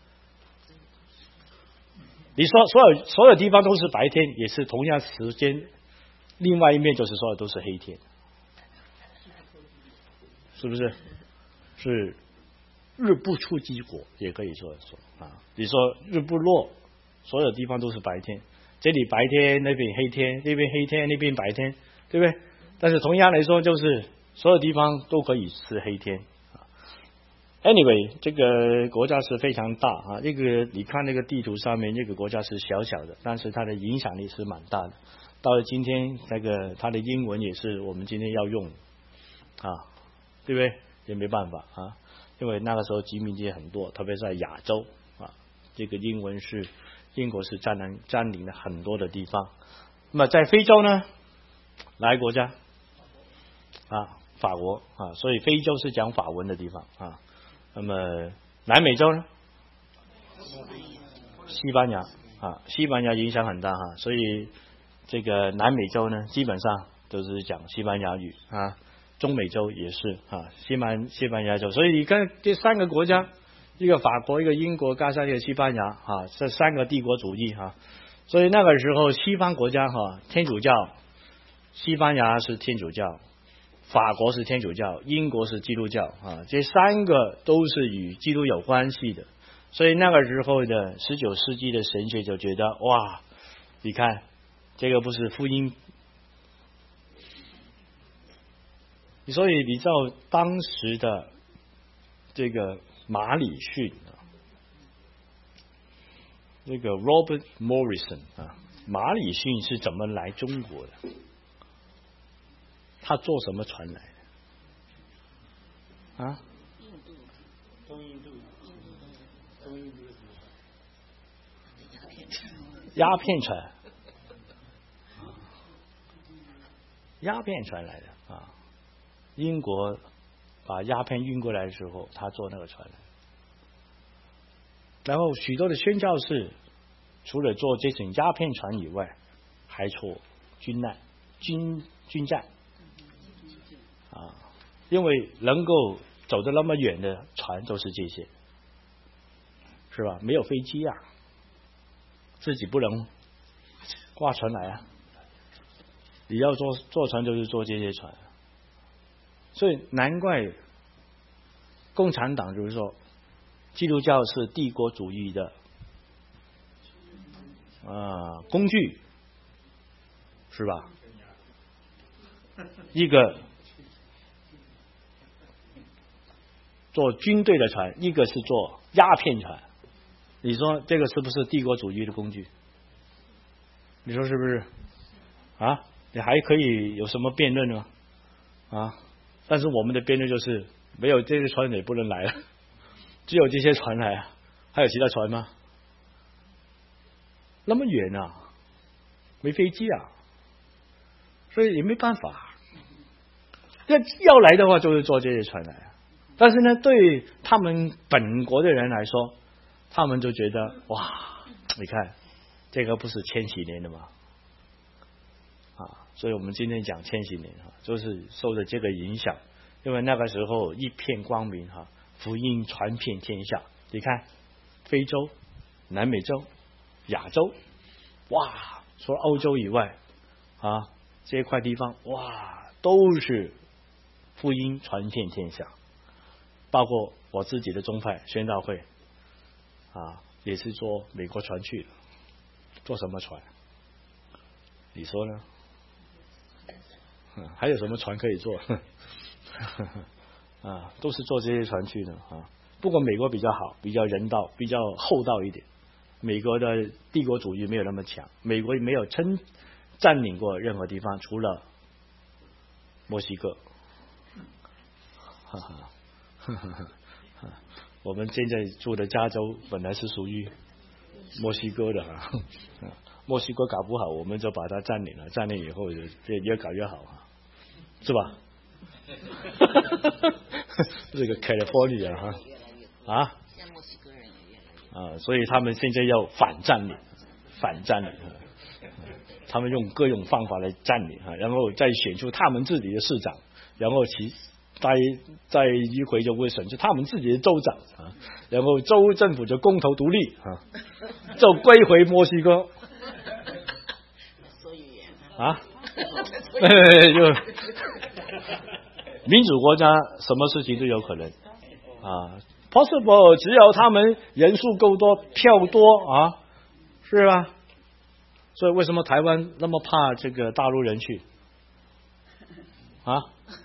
[SPEAKER 1] 你说所有所有地方都是白天，也是同样时间，另外一面就是所有都是黑天，是不是？是日不出之国，也可以说说啊。你说日不落，所有地方都是白天，这里白天，那边黑天，那边黑天，那边白天，对不对？但是同样来说，就是所有地方都可以是黑天。Anyway， 这个国家是非常大啊。这个你看那个地图上面，这个国家是小小的，但是它的影响力是蛮大的。到了今天，这个它的英文也是我们今天要用啊，对不对？也没办法啊，因为那个时候殖民地很多，特别是在亚洲啊，这个英文是英国是占领占领了很多的地方。那么在非洲呢，哪个国家啊？法国啊，所以非洲是讲法文的地方啊。那么南美洲呢？西班牙啊，西班牙影响很大哈，所以这个南美洲呢，基本上都是讲西班牙语啊。中美洲也是啊，西班西班牙洲，所以你看这三个国家，一个法国，一个英国，加上一个西班牙啊，这三个帝国主义哈、啊。所以那个时候西方国家哈、啊，天主教，西班牙是天主教。法国是天主教，英国是基督教啊，这三个都是与基督有关系的。所以那个时候的十九世纪的神学就觉得，哇，你看这个不是福音。所以你知道当时的这个马礼逊啊，这个 Robert Morrison 啊，马礼逊是怎么来中国的？他坐什么船来的？啊？
[SPEAKER 3] 印度，东印度，东印度的什么？
[SPEAKER 1] 鸦片船，鸦片船来的啊！英国把鸦片运过来的时候，他坐那个船来。然后许多的宣教士除了坐这种鸦片船以外，还坐军难、军军战。啊，因为能够走得那么远的船都是这些，是吧？没有飞机啊，自己不能挂船来啊。你要坐坐船就是坐这些船，所以难怪共产党就是说，基督教是帝国主义的啊工具，是吧？一个。做军队的船，一个是做鸦片船，你说这个是不是帝国主义的工具？你说是不是？啊，你还可以有什么辩论呢？啊，但是我们的辩论就是没有这些船也不能来了，只有这些船来啊，还有其他船吗？那么远啊，没飞机啊，所以也没办法。要要来的话，就是坐这些船来啊。但是呢，对他们本国的人来说，他们就觉得哇，你看这个不是千禧年的吗？啊，所以我们今天讲千禧年啊，就是受着这个影响，因为那个时候一片光明哈、啊，福音传遍天下。你看非洲、南美洲、亚洲，哇，除了欧洲以外啊，这一块地方哇，都是福音传遍天下。包括我自己的宗派宣道会啊，也是坐美国船去的，坐什么船？你说呢？还有什么船可以坐？啊，都是坐这些船去的啊。不过美国比较好，比较人道，比较厚道一点。美国的帝国主义没有那么强，美国没有称占领过任何地方，除了墨西哥。哈哈，哈哈，我们现在住的加州本来是属于墨西哥的啊，墨西哥搞不好，我们就把它占领了，占领以后也越搞越好啊，是吧？这个 California 哈啊，
[SPEAKER 2] 像墨西哥人也越来越
[SPEAKER 1] 啊，所以他们现在要反占领，反占领，他们用各种方法来占领啊，然后再选出他们自己的市长，然后其再再一回就会选出他们自己的州长啊，然后州政府就公投独立啊，就归回墨西哥。
[SPEAKER 2] 说语言
[SPEAKER 1] 啊，就民主国家什么事情都有可能啊 ，possible 只要他们人数够多，票多啊，是吧？所以为什么台湾那么怕这个大陆人去啊？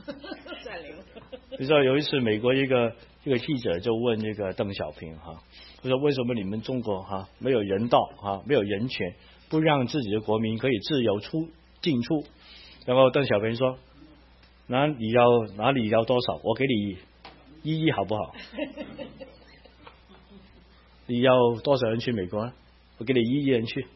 [SPEAKER 1] 你知道有一次美国一个一个记者就问这个邓小平哈，他说为什么你们中国哈没有人道啊，没有人权，不让自己的国民可以自由出进出？然后邓小平说：“那你要哪里要多少，我给你一亿好不好？你要多少人去美国？我给你一亿人去。”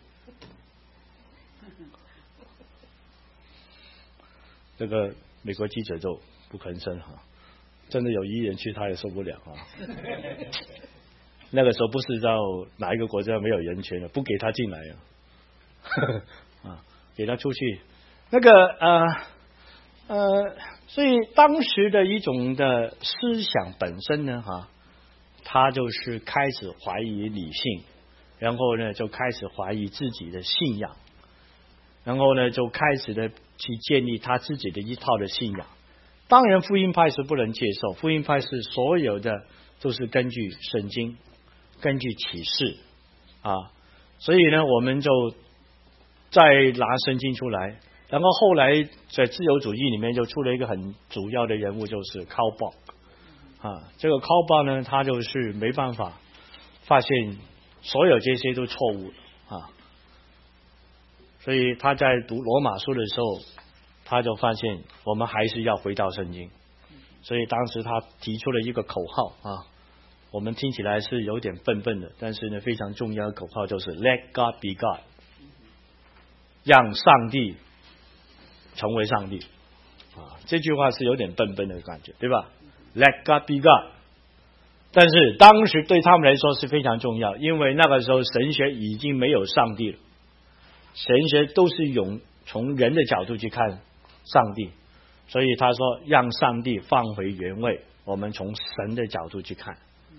[SPEAKER 1] 这个美国记者就不吭声哈，真的有一亿人去他也受不了啊。那个时候不知道哪一个国家没有人权了，不给他进来啊，啊，给他出去。那个呃呃，所以当时的一种的思想本身呢，哈、啊，他就是开始怀疑理性，然后呢就开始怀疑自己的信仰，然后呢就开始的去建立他自己的一套的信仰。当然福音派是不能接受，福音派是所有的都是根据圣经，根据启示啊，所以呢我们就再拿圣经出来，然后后来在自由主义里面就出了一个很主要的人物，就是考鲍啊。这个考鲍呢，他就是没办法发现所有这些都错误啊，所以他在读罗马书的时候，他就发现我们还是要回到圣经，所以当时他提出了一个口号啊，我们听起来是有点笨笨的，但是呢非常重要的口号就是 Let God be God， 让上帝成为上帝啊，这句话是有点笨笨的感觉，对吧？ Let God be God， 但是当时对他们来说是非常重要，因为那个时候神学已经没有上帝了，神学都是用从人的角度去看上帝，所以他说让上帝放回原位，我们从神的角度去看。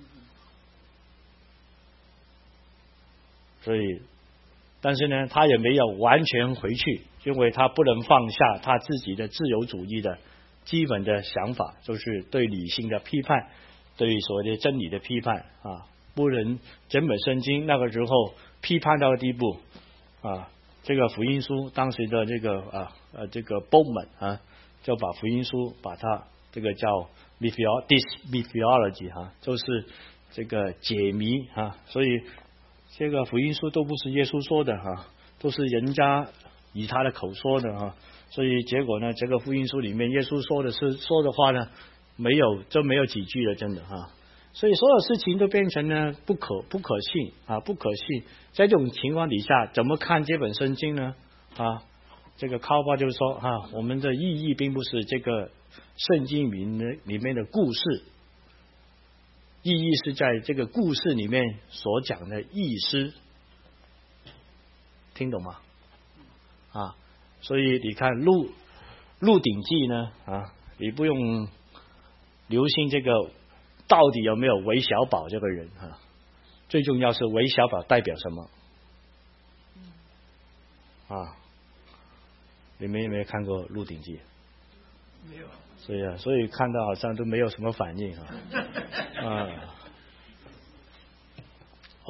[SPEAKER 1] 所以但是呢他也没有完全回去，因为他不能放下他自己的自由主义的基本的想法，就是对理性的批判，对所谓的真理的批判啊，不能整本圣经那个时候批判到的地步啊。这个福音书当时的这个啊呃这个 Bowman 啊，就把福音书把它这个叫 mythology 哈、啊，就是这个解谜啊，所以这个福音书都不是耶稣说的哈、啊，都是人家以他的口说的哈、啊，所以结果呢，这个福音书里面耶稣说的是说的话呢，没有就没有几句了，真的哈、啊。所以所有事情都变成呢不可不可信啊，不可信。在这种情况底下，怎么看这本圣经呢？啊，这个考鲍就是说啊，我们的意义并不是这个圣经里面里面的故事，意义是在这个故事里面所讲的意思，听懂吗？啊，所以你看《鹿鹿鼎记》呢啊，你不用留心这个。到底有没有韦小宝这个人啊？最重要是韦小宝代表什么？啊，你们有没有看过《鹿鼎记》？
[SPEAKER 3] 没有。
[SPEAKER 1] 所以啊，所以看到好像都没有什么反应啊。啊，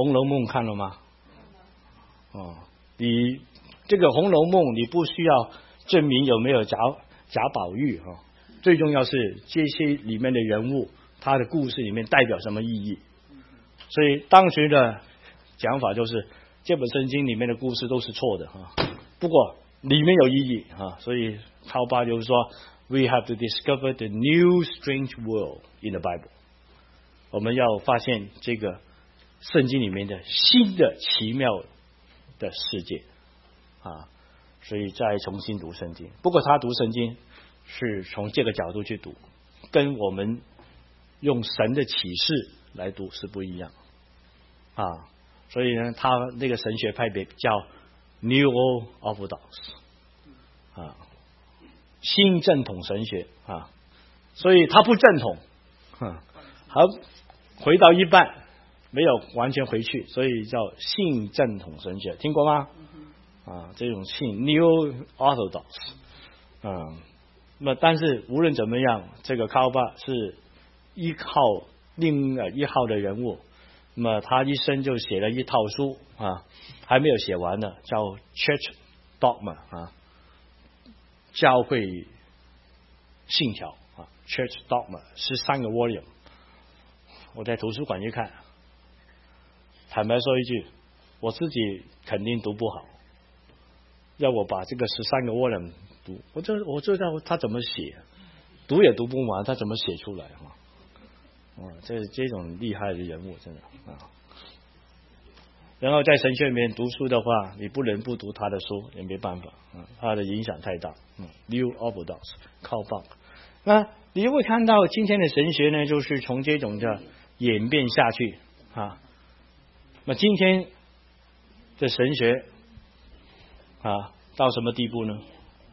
[SPEAKER 1] 红楼梦》看了吗？哦，你这个《红楼梦》你不需要证明有没有贾贾宝玉哈、哦，最重要是这些里面的人物，他的故事里面代表什么意义。所以当时的讲法就是这本圣经里面的故事都是错的哈，不过里面有意义哈，所以靠巴就是说 ，We have to discover the new strange world in the Bible。我们要发现这个圣经里面的新的奇妙的世界啊，所以再重新读圣经。不过他读圣经是从这个角度去读，跟我们用神的启示来读是不一样啊。所以呢，他那个神学派别叫 New Orthodox 啊，新正统神学啊，所以他不正统，啊、好回到一半，没有完全回去，所以叫新正统神学，听过吗？啊，这种新 New Orthodox， 嗯，那但是无论怎么样，这个卡巴是依靠另一号的人物。那么他一生就写了一套书啊，还没有写完呢，叫 Church Dogma 啊，教会信条啊 ，Church Dogma 十三个 volume。我在图书馆去看，坦白说一句，我自己肯定读不好，要我把这个十三个 volume 读，我就我就知道他怎么写，读也读不完，他怎么写出来啊？哇，这这种厉害的人物真的啊！然后在神学里面读书的话，你不能不读他的书，也没办法啊，他的影响太大。嗯 ，New Orthodox 靠棒。那你会看到今天的神学呢，就是从这种的演变下去啊。那今天的神学啊，到什么地步呢？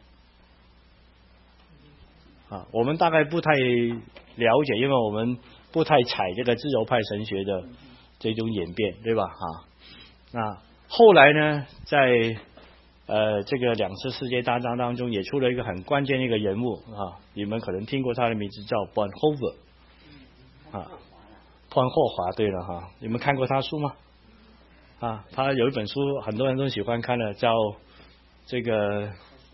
[SPEAKER 1] 啊，我们大概不太了解，因为我们不太踩这个自由派神学的这种演变，对吧？啊，那后来呢，在呃这个两次世界大战当中，也出了一个很关键的一个人物啊，你们可能听过他的名字叫 Bonhoeffer 啊，潘霍华。对了哈，你们看过他书吗？啊，他有一本书很多人都喜欢看的，叫这个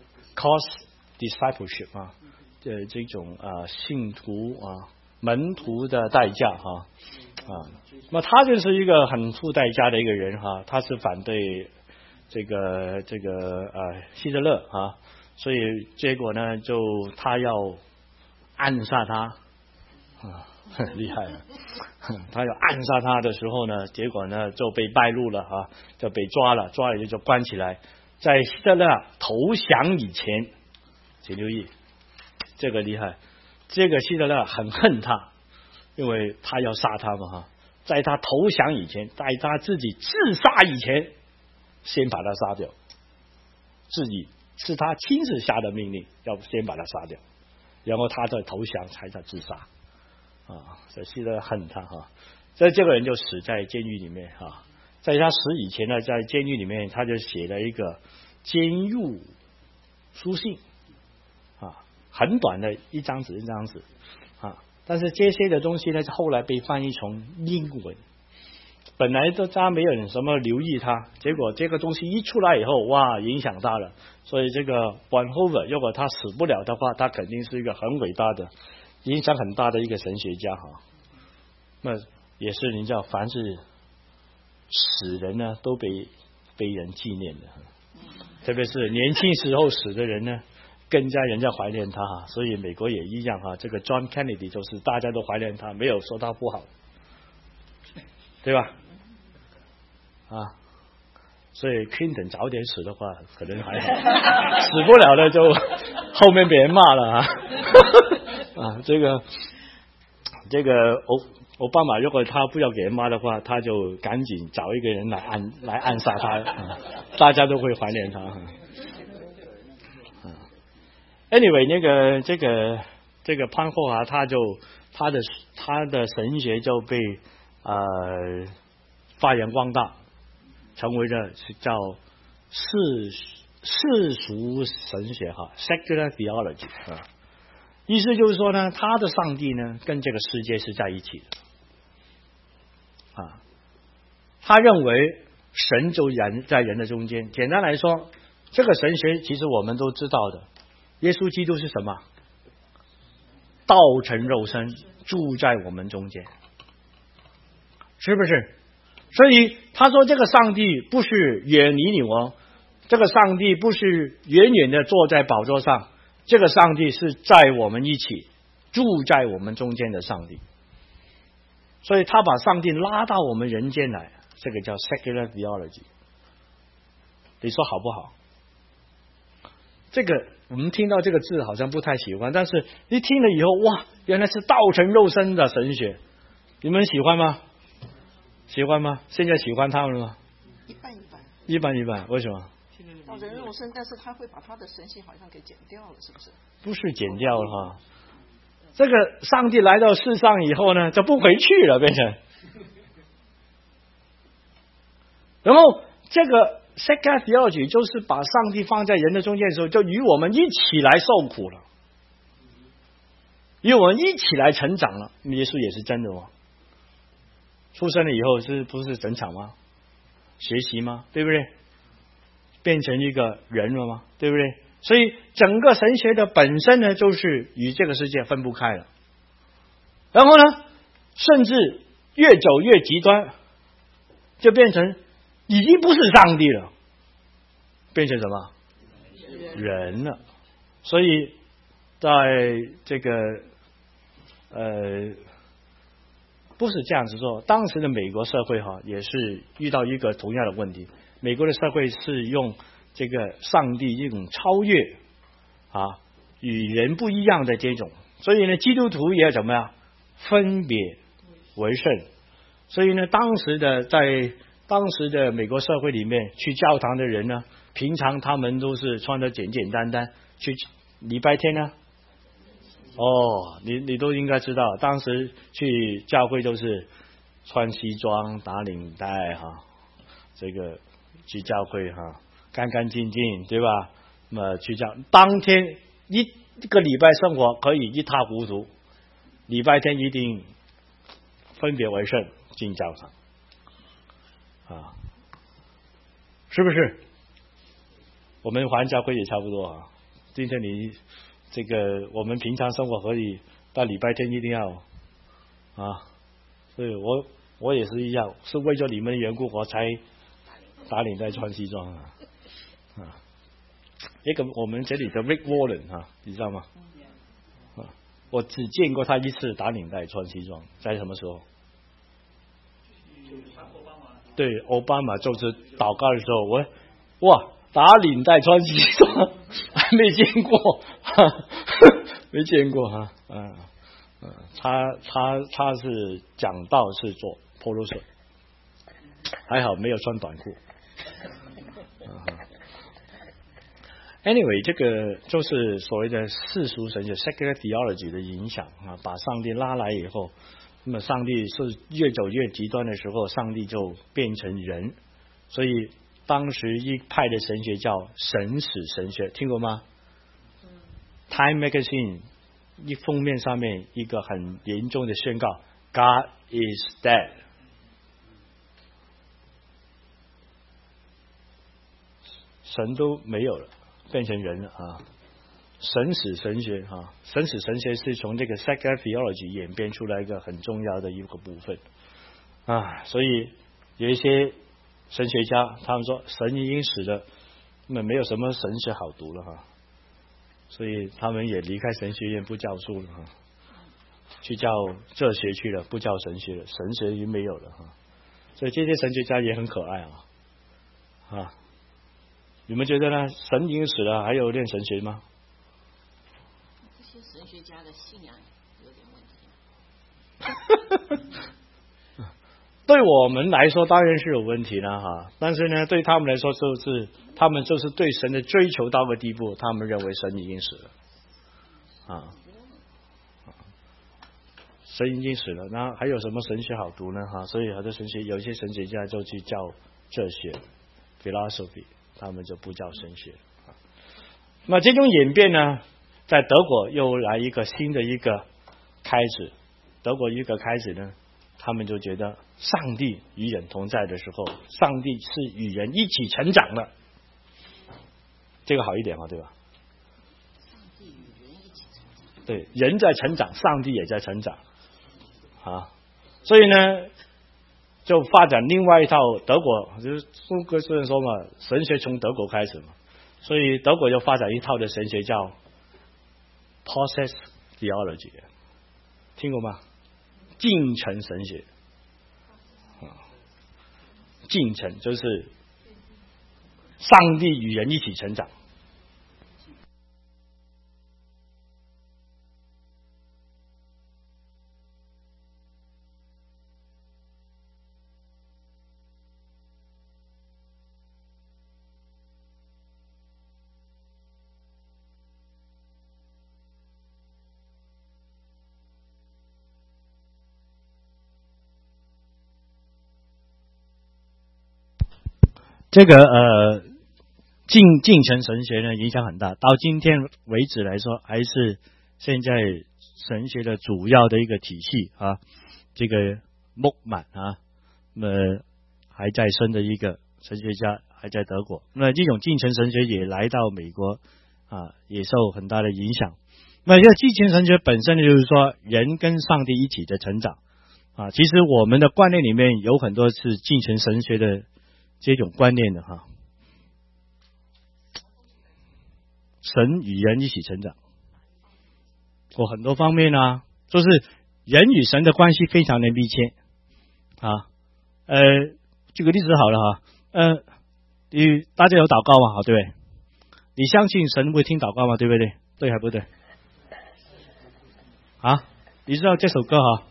[SPEAKER 1] Cost Discipleship 啊。的这种啊信徒啊门徒的代价哈啊，那他就是一个很付代价的一个人哈，他是反对这个这个呃希特勒啊，所以结果呢就他要暗杀他啊，很厉害了，他要暗杀他的时候呢，结果呢就被败露了啊，就被抓了，抓了就关起来，在希特勒投降以前，请留意。这个厉害，这个希特勒很恨他，因为他要杀他嘛哈，在他投降以前，在他自己自杀以前，先把他杀掉，自己是他亲自下的命令，要先把他杀掉，然后他再投降才在自杀啊，所以希特勒恨他哈，所以这个人就死在监狱里面哈，在他死以前呢，在监狱里面他就写了一个监狱书信。很短的一张纸一张纸啊，但是这些的东西呢，后来被翻译成英文。本来都大家没有人什么留意它，结果这个东西一出来以后，哇，影响大了。所以这个 Bonhoeffer 如果他死不了的话，他肯定是一个很伟大的、影响很大的一个神学家哈。那也是你知道，凡是死人呢，都被被人纪念的，特别是年轻时候死的人呢。更加人家怀念他哈，所以美国也一样哈。这个 John Kennedy 就是大家都怀念他，没有说他不好，对吧？啊，所以 Clinton 早点死的话，可能还好；死不了的就后面被人骂了啊。啊，这个这个欧奥巴马如果他不要给人骂的话，他就赶紧找一个人来暗来暗杀他，啊、大家都会怀念他。啊 Anyway， 那个这个这个潘霍华，他就他的他的神学就被呃发扬光大，成为了是叫世世俗神学哈 ，secular theology 啊，意思就是说呢，他的上帝呢跟这个世界是在一起的啊，
[SPEAKER 5] 他认为神就人在人的中间。简单来说，这个神学其实我们都知道的，耶稣基督是什么？道成肉身，住在我们中间，是不是？所以他说这个上帝不是远离你哦，这个上帝不是远远的坐在宝座上，这个上帝是在我们一起住在我们中间的上帝。所以他把上帝拉到我们人间来，这个叫 secular theology。 你说好不好？这个我们听到这个字好像不太喜欢，但是一听了以后，哇，原来是道成肉身的神学，你们喜欢吗？喜欢吗？现在喜欢他们了吗？
[SPEAKER 2] 一半一半，
[SPEAKER 5] 一般一般。为什么？
[SPEAKER 2] 道成肉身，但是他会把他的神性好像给减掉了，是不是？
[SPEAKER 5] 不是减掉了哈，这个上帝来到世上以后呢，就不回去了，变成。然后这个 secular theology 就是把上帝放在人的中间的时候，就与我们一起来受苦了，与我们一起来成长了。耶稣也是真的哦，出生了以后是不是成长吗？学习吗？对不对？变成一个人了吗？对不对？所以整个神学的本身呢，就是与这个世界分不开了。然后呢，甚至越走越极端，就变成已经不是上帝了，变成什么？人了。所以在这个呃，不是这样子说。当时的美国社会哈，也是遇到一个同样的问题。美国的社会是用这个上帝这种超越啊，与人不一样的这种，所以呢，基督徒也要怎么样分别为圣。所以呢，当时的在当时的美国社会里面，去教堂的人呢，平常他们都是穿得简简单单，去礼拜天呢，哦，你你都应该知道，当时去教会都是穿西装打领带哈，这个去教会哈，干干净净，对吧？那么去教当天一一个礼拜生活可以一塌糊涂，礼拜天一定分别为圣进教堂啊，是不是？我们华人教会也差不多啊。今天你这个我们平常生活可以，到礼拜天一定要啊，所以我我也是一样，是为了你们的缘故我才打领带穿西装啊啊！一个我们这里的 Rick Warren 啊，你知道吗？啊，我只见过他一次打领带穿西装，在什么时候？对，奥巴马就是祷告的时候，我哇打领带穿西装，还没见过，没见过哈，嗯嗯，他他他是讲道是做 polo shirt， 还好没有穿短裤。Anyway， 这个就是所谓的世俗神学 secular theology 的影响啊，把上帝拉来以后，那么上帝是越走越极端的时候，上帝就变成人，所以当时一派的神学叫神使神学，听过吗？ Time Magazine 一封面上面一个很严重的宣告 God is dead， 神都没有了，变成人了啊！神使神学啊，神使神学是从这个 secular theology 演变出来一个很重要的一个部分啊，所以有一些神学家他们说神已经死了，那么没有什么神学好读了哈，所以他们也离开神学院不教书了哈，去教哲学去了，不教神学了，神学已经没有了哈，所以这些神学家也很可爱啊啊！你们觉得呢？神已经死了，还有练神学吗？
[SPEAKER 2] 这些神学家的信仰有点问题。
[SPEAKER 5] 对我们来说当然是有问题了哈，但是呢，对他们来说就是他们就是对神的追求到个地步，他们认为神已经死了啊，神已经死了，那还有什么神学好读呢？哈，所以好多神学有一些神学家就去教哲学 philosophy。他们就不叫神学。那这种演变呢，在德国又来一个新的一个开始。德国一个开始呢， 他们就觉得上帝与人同在的时候，上帝是与人一起成长的，这个好一点嘛，对吧？对，人在成长，上帝也在成长啊，所以呢，就发展另外一套德国，就是苏格斯人说嘛，神学从德国开始嘛，所以德国就发展一套的神学叫 process theology， 听过吗？进程神学啊，进程就是上帝与人一起成长。这个呃进进程神学呢影响很大，到今天为止来说，还是现在神学的主要的一个体系啊。这个穆曼啊，那么还在生的一个神学家，还在德国。那这种进程神学也来到美国啊，也受很大的影响。那这个进程神学本身呢，就是说人跟上帝一起的成长啊。其实我们的观念里面有很多是进程神学的这种观念的哈，神与人一起成长，我很多方面啊，就是人与神的关系非常的密切啊。呃，举个例子好了哈，呃，你大家有祷告吗？好，对不对？你相信神会听祷告吗？对不对？对还不对？啊，你知道这首歌哈？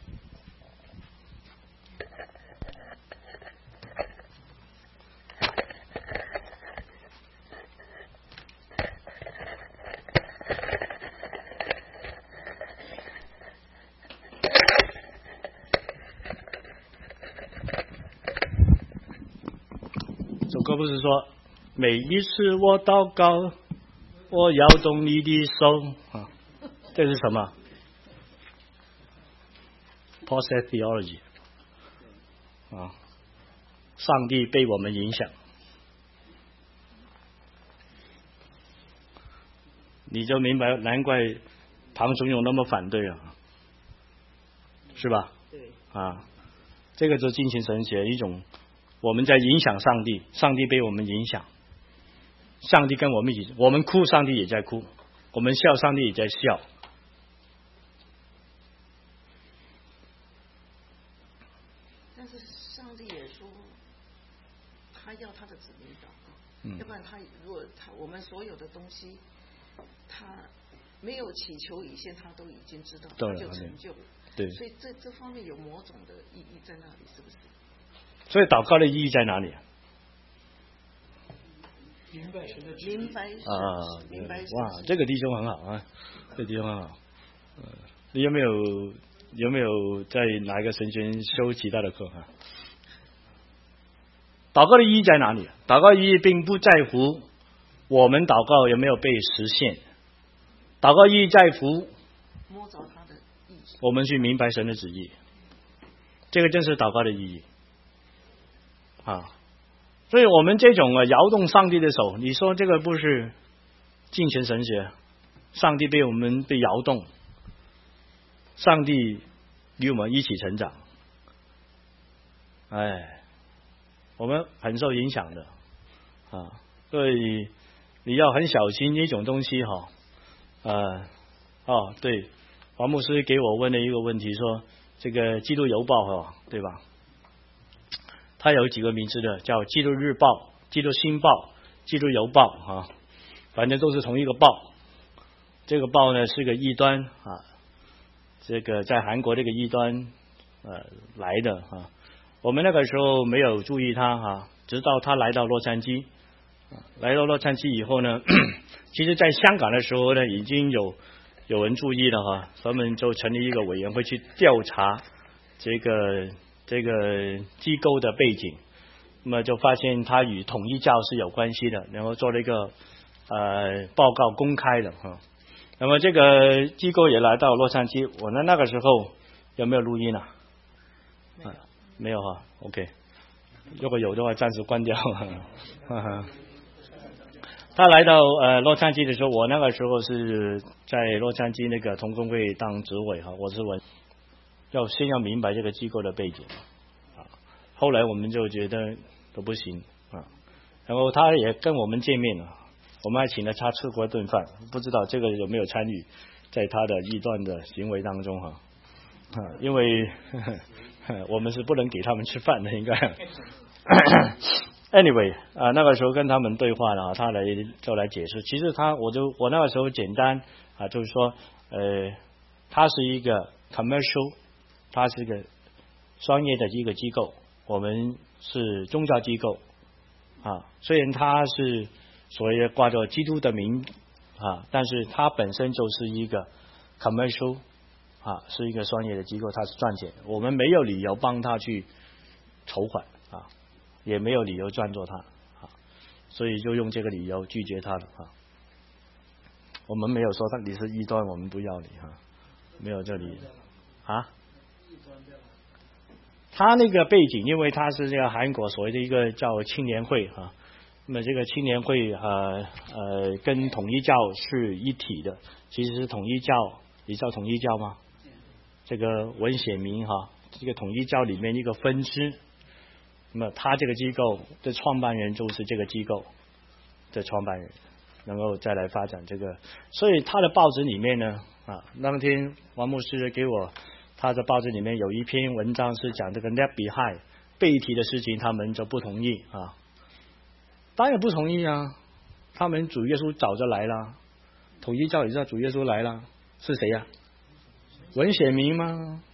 [SPEAKER 5] 歌不是说每一次我祷告，我摇动你的手啊，这是什么 ？Process theology 啊，上帝被我们影响，你就明白，难怪唐崇永那么反对啊，是吧？
[SPEAKER 2] 对
[SPEAKER 5] 啊，这个就是进行神学一种。我们在影响上帝，上帝被我们影响，上帝跟我们一起，我们哭，上帝也在哭；我们笑，上帝也在笑。
[SPEAKER 2] 但是上帝也说，他要他的子民祷告，嗯、要不然他如果他我们所有的东西，他没有祈求以前，他都已经知道，他就成就了。
[SPEAKER 5] 对，
[SPEAKER 2] 所以这这方面有某种的意义在那里，是不是？
[SPEAKER 5] 所以祷告的意义在哪里？
[SPEAKER 3] 明白神的
[SPEAKER 2] 明白
[SPEAKER 5] 啊，
[SPEAKER 2] 明白
[SPEAKER 5] 哇，这个弟兄很好啊，这个弟兄很好。呃，你有没有有没有在哪一个神学院修其他的课啊？祷告的意义在哪里？祷告意义并不在乎我们祷告有没有被实现，祷告意义在乎
[SPEAKER 2] 摸着他的意义，
[SPEAKER 5] 我们去明白神的旨意，这个正是祷告的意义。啊，所以我们这种啊摇动上帝的手，你说这个不是进行神学？上帝被我们被摇动，上帝与我们一起成长，哎，我们很受影响的啊，所以你要很小心一种东西哈。呃，哦，对，黄牧师给我问了一个问题，说这个《基督邮报》哈，对吧？它有几个名字的，叫《基督日报》、《基督新报》、《基督邮报》啊，反正都是同一个报。这个报呢是个异端啊，这个在韩国这个异端呃来的啊。我们那个时候没有注意它啊，直到他来到洛杉矶，来到洛杉矶以后呢，其实在香港的时候呢，已经有有人注意了哈，他们就成立一个委员会去调查这个。这个机构的背景，那么就发现它与统一教是有关系的，然后做了一个呃报告公开的哈。那么这个机构也来到洛杉矶，我呢那个时候有没有录音啊？
[SPEAKER 2] 没有，
[SPEAKER 5] 啊、没有哈 ，OK。如果有的话，暂时关掉。他来到呃洛杉矶的时候，我那个时候是在洛杉矶那个同工会当执委哈，我是文，要先要明白这个机构的背景啊。后来我们就觉得都不行啊，然后他也跟我们见面了，我们还请了他吃过一顿饭，不知道这个有没有参与在他的异端的行为当中哈啊，因为呵呵我们是不能给他们吃饭的，应该。Anyway 啊、呃，那个时候跟他们对话了，他来就来解释。其实他，我就我那个时候简单啊，就是说，呃，他是一个 commercial， 他是一个商业的一个机构，我们是宗教机构啊。虽然他是所谓的挂着基督的名啊，但是他本身就是一个 commercial 啊，是一个商业的机构，他是赚钱，我们没有理由帮他去筹款啊。也没有理由赞助他啊，所以就用这个理由拒绝他了啊。我们没有说他你是异端，我们不要你啊，没有这里啊。他那个背景，因为他是这个韩国所谓的一个叫青年会啊，那么这个青年会呃呃跟统一教是一体的，其实是统一教，你知道统一教吗？这个文显明哈，这个统一教里面一个分支。那么他这个机构的创办人就是这个机构的创办人，能够再来发展这个，所以他的报纸里面呢啊，那天王牧师给我他的报纸里面有一篇文章是讲这个 left behind 被提的事情，他们就不同意啊，当然不同意啊，他们主耶稣早就来了，统一教你知道主耶稣来了是谁呀、啊？文显明吗？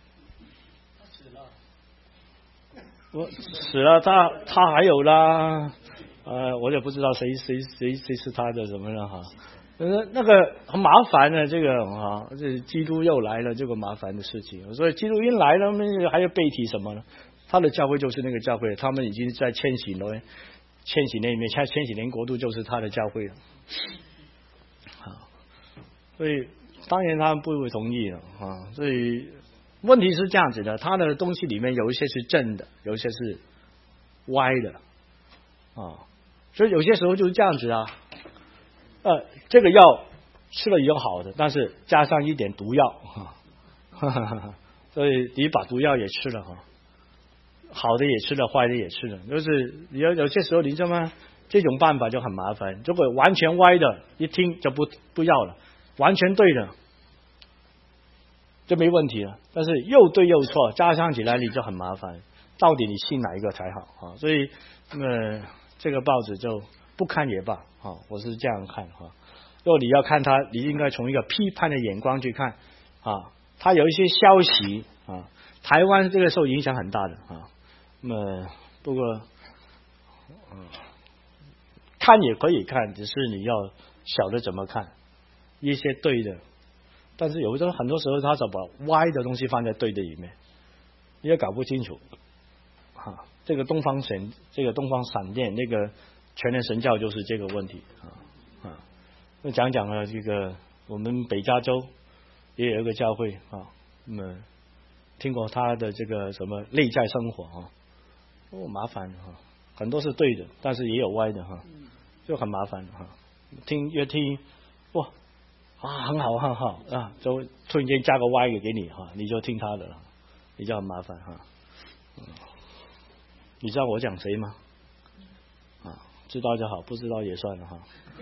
[SPEAKER 5] 我死了，他他还有啦，呃，我也不知道谁谁谁谁是他的什么了哈，呃，那个很麻烦的这个啊，这基督又来了，这个麻烦的事情，所以基督一来了，那还要背提什么呢？他的教会就是那个教会，他们已经在千禧年，千禧年里面，千千禧年国度就是他的教会了，啊，所以当然他们不会同意了啊，所以。问题是这样子的，他的东西里面有一些是正的，有一些是歪的啊，所以有些时候就是这样子啊。呃，这个药吃了以后好的，但是加上一点毒药啊，哈哈哈，所以你把毒药也吃了哈，好的也吃了，坏的也吃了，就是有有些时候你知道吗？这种办法就很麻烦。如果完全歪的，一听就不不要了；完全对的。就没问题了，但是又对又错，加上起来你就很麻烦，到底你信哪一个才好啊？所以呃，这个报纸就不看也罢啊，我是这样看哈。如果你要看它，你应该从一个批判的眼光去看啊。它有一些消息啊，台湾这个受影响很大的啊。那么不过嗯，看也可以看，只是你要晓得怎么看，一些对的。但是有时候很多时候他就把歪的东西放在对的里面，你也搞不清楚啊。这个东方神，这个东方闪电，那个全能神教就是这个问题啊啊。那讲讲了这个，我们北加州也有一个教会啊，那么听过他的这个什么内在生活啊，哦麻烦哈、啊，很多是对的，但是也有歪的哈、啊，就很麻烦哈、啊。听越听哇。啊，很好，很好啊！就突然间加个 Y 给你哈、啊，你就听他的了，你就很麻烦哈、啊嗯。你知道我讲谁吗？啊，知道就好，不知道也算了哈。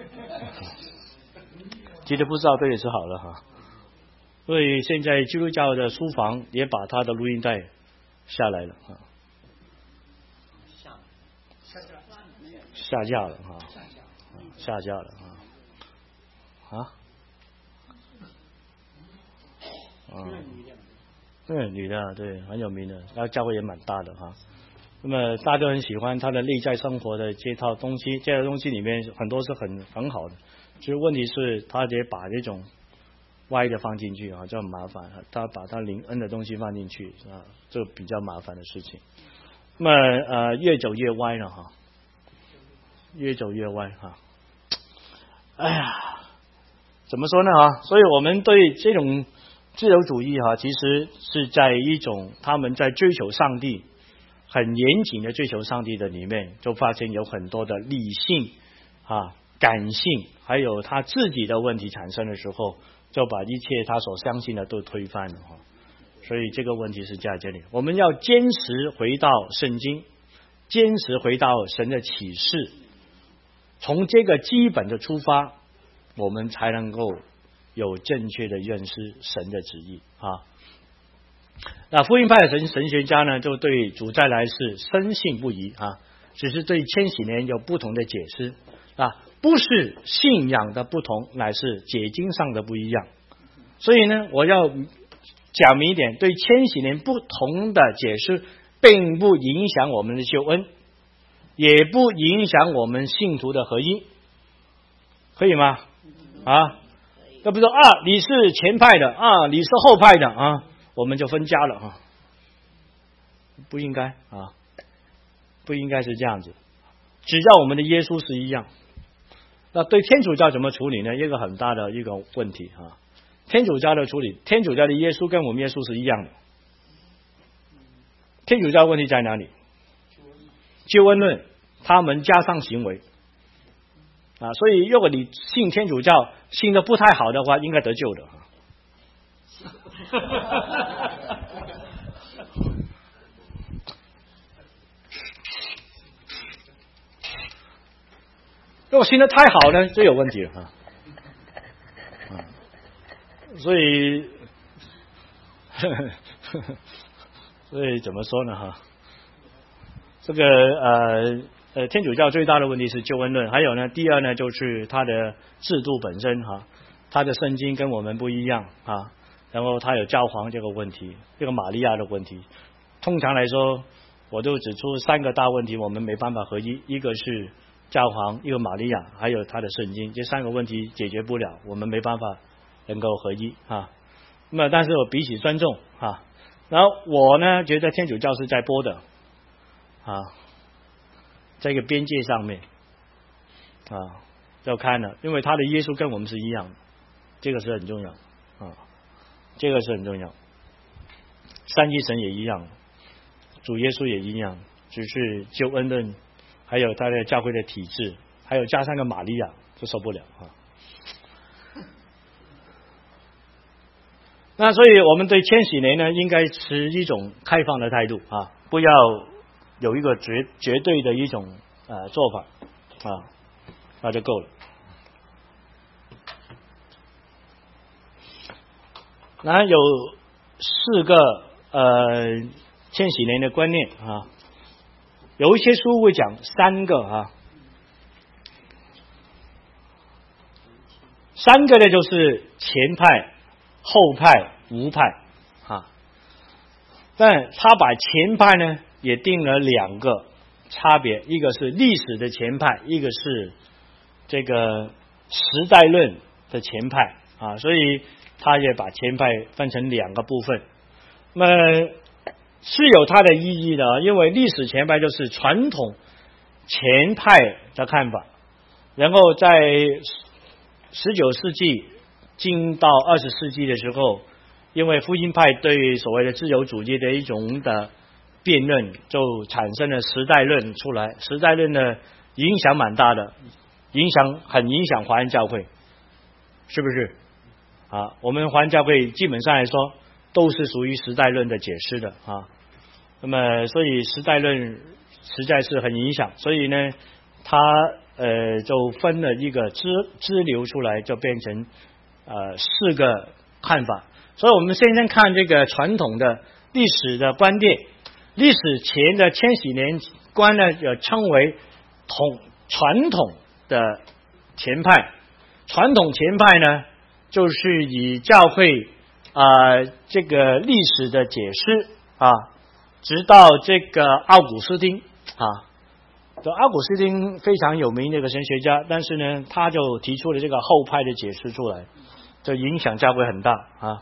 [SPEAKER 5] 记得不知道这也是好了哈。所以现在基督教的书房也把他的录音带下来了啊，下架了哈，下架了啊啊。嗯，对，女的，对，很有名的，然后教会也蛮大的哈。那么大家都很喜欢他的内在生活的这套东西，这套东西里面很多是很很好的，就是问题是他得把这种歪的放进去啊，就很麻烦。他把他灵恩的东西放进去啊，这比较麻烦的事情。那么呃，越走越歪了哈，越走越歪哈。哎呀，怎么说呢啊？所以我们对这种自由主义哈，其实是在一种他们在追求上帝很严谨的追求上帝的里面，就发现有很多的理性啊、感性，还有他自己的问题产生的时候，就把一切他所相信的都推翻了哈。所以这个问题是在这里，我们要坚持回到圣经，坚持回到神的启示，从这个基本的出发，我们才能够有正确的认识神的旨意啊。那福音派的神神学家呢，就对主再来是深信不疑啊，只是对千禧年有不同的解释啊，不是信仰的不同，乃是解经上的不一样。所以呢，我要讲明一点，对千禧年不同的解释，并不影响我们的救恩，也不影响我们信徒的合一，可以吗？啊，要不说啊，你是前派的啊，你是后派的啊，我们就分家了啊，不应该啊，不应该是这样子。只要我们的耶稣是一样，那对天主教怎么处理呢？一个很大的一个问题啊。天主教的处理，天主教的耶稣跟我们耶稣是一样的。天主教的问题在哪里？救恩论，他们加上行为啊，所以如果你信天主教信的不太好的话，应该得救的。如果信的太好呢，就有问题了啊。所以，呵呵呵所以怎么说呢？哈，这个呃呃，天主教最大的问题是救恩论，还有呢，第二呢，就是它的制度本身哈，它的圣经跟我们不一样啊，然后它有教皇这个问题，这个玛利亚的问题。通常来说，我就指出三个大问题，我们没办法合一，一个是教皇，一个玛利亚，还有它的圣经，这三个问题解决不了，我们没办法能够合一啊。那么但是我彼此尊重啊。然后我呢觉得天主教是在波的啊，在一个边界上面啊，要看了，因为他的耶稣跟我们是一样的，这个是很重要啊，这个是很重要。三一神也一样，主耶稣也一样，只是救恩论，还有他的教会的体制，还有加上个玛利亚，就受不了啊。那所以我们对千禧年呢，应该持一种开放的态度啊，不要有一个绝绝对的一种呃做法啊，那就够了。那有四个呃千禧年的观念啊，有一些书会讲三个啊，三个呢就是前派、后派、无派啊，但他把前派呢也定了两个差别，一个是历史的前派，一个是这个时代论的前派啊，所以他也把前派分成两个部分。那么是有它的意义的，因为历史前派就是传统前派的看法，然后在十九世纪进到二十世纪的时候，因为福音派对所谓的自由主义的一种的辩论，就产生了时代论出来。时代论呢影响蛮大的，影响很影响华人教会，是不是啊？我们华人教会基本上来说都是属于时代论的解释的啊。那么所以时代论实在是很影响，所以呢他呃就分了一个支支流出来，就变成呃四个看法。所以我们现在看这个传统的历史的观点，历史前的千禧年观呢，也称为统传统的前派。传统前派呢，就是以教会啊、呃、这个历史的解释啊，直到这个奥古斯丁啊，这奥古斯丁非常有名的一个神学家，但是呢，他就提出了这个后派的解释出来，这影响教会很大啊。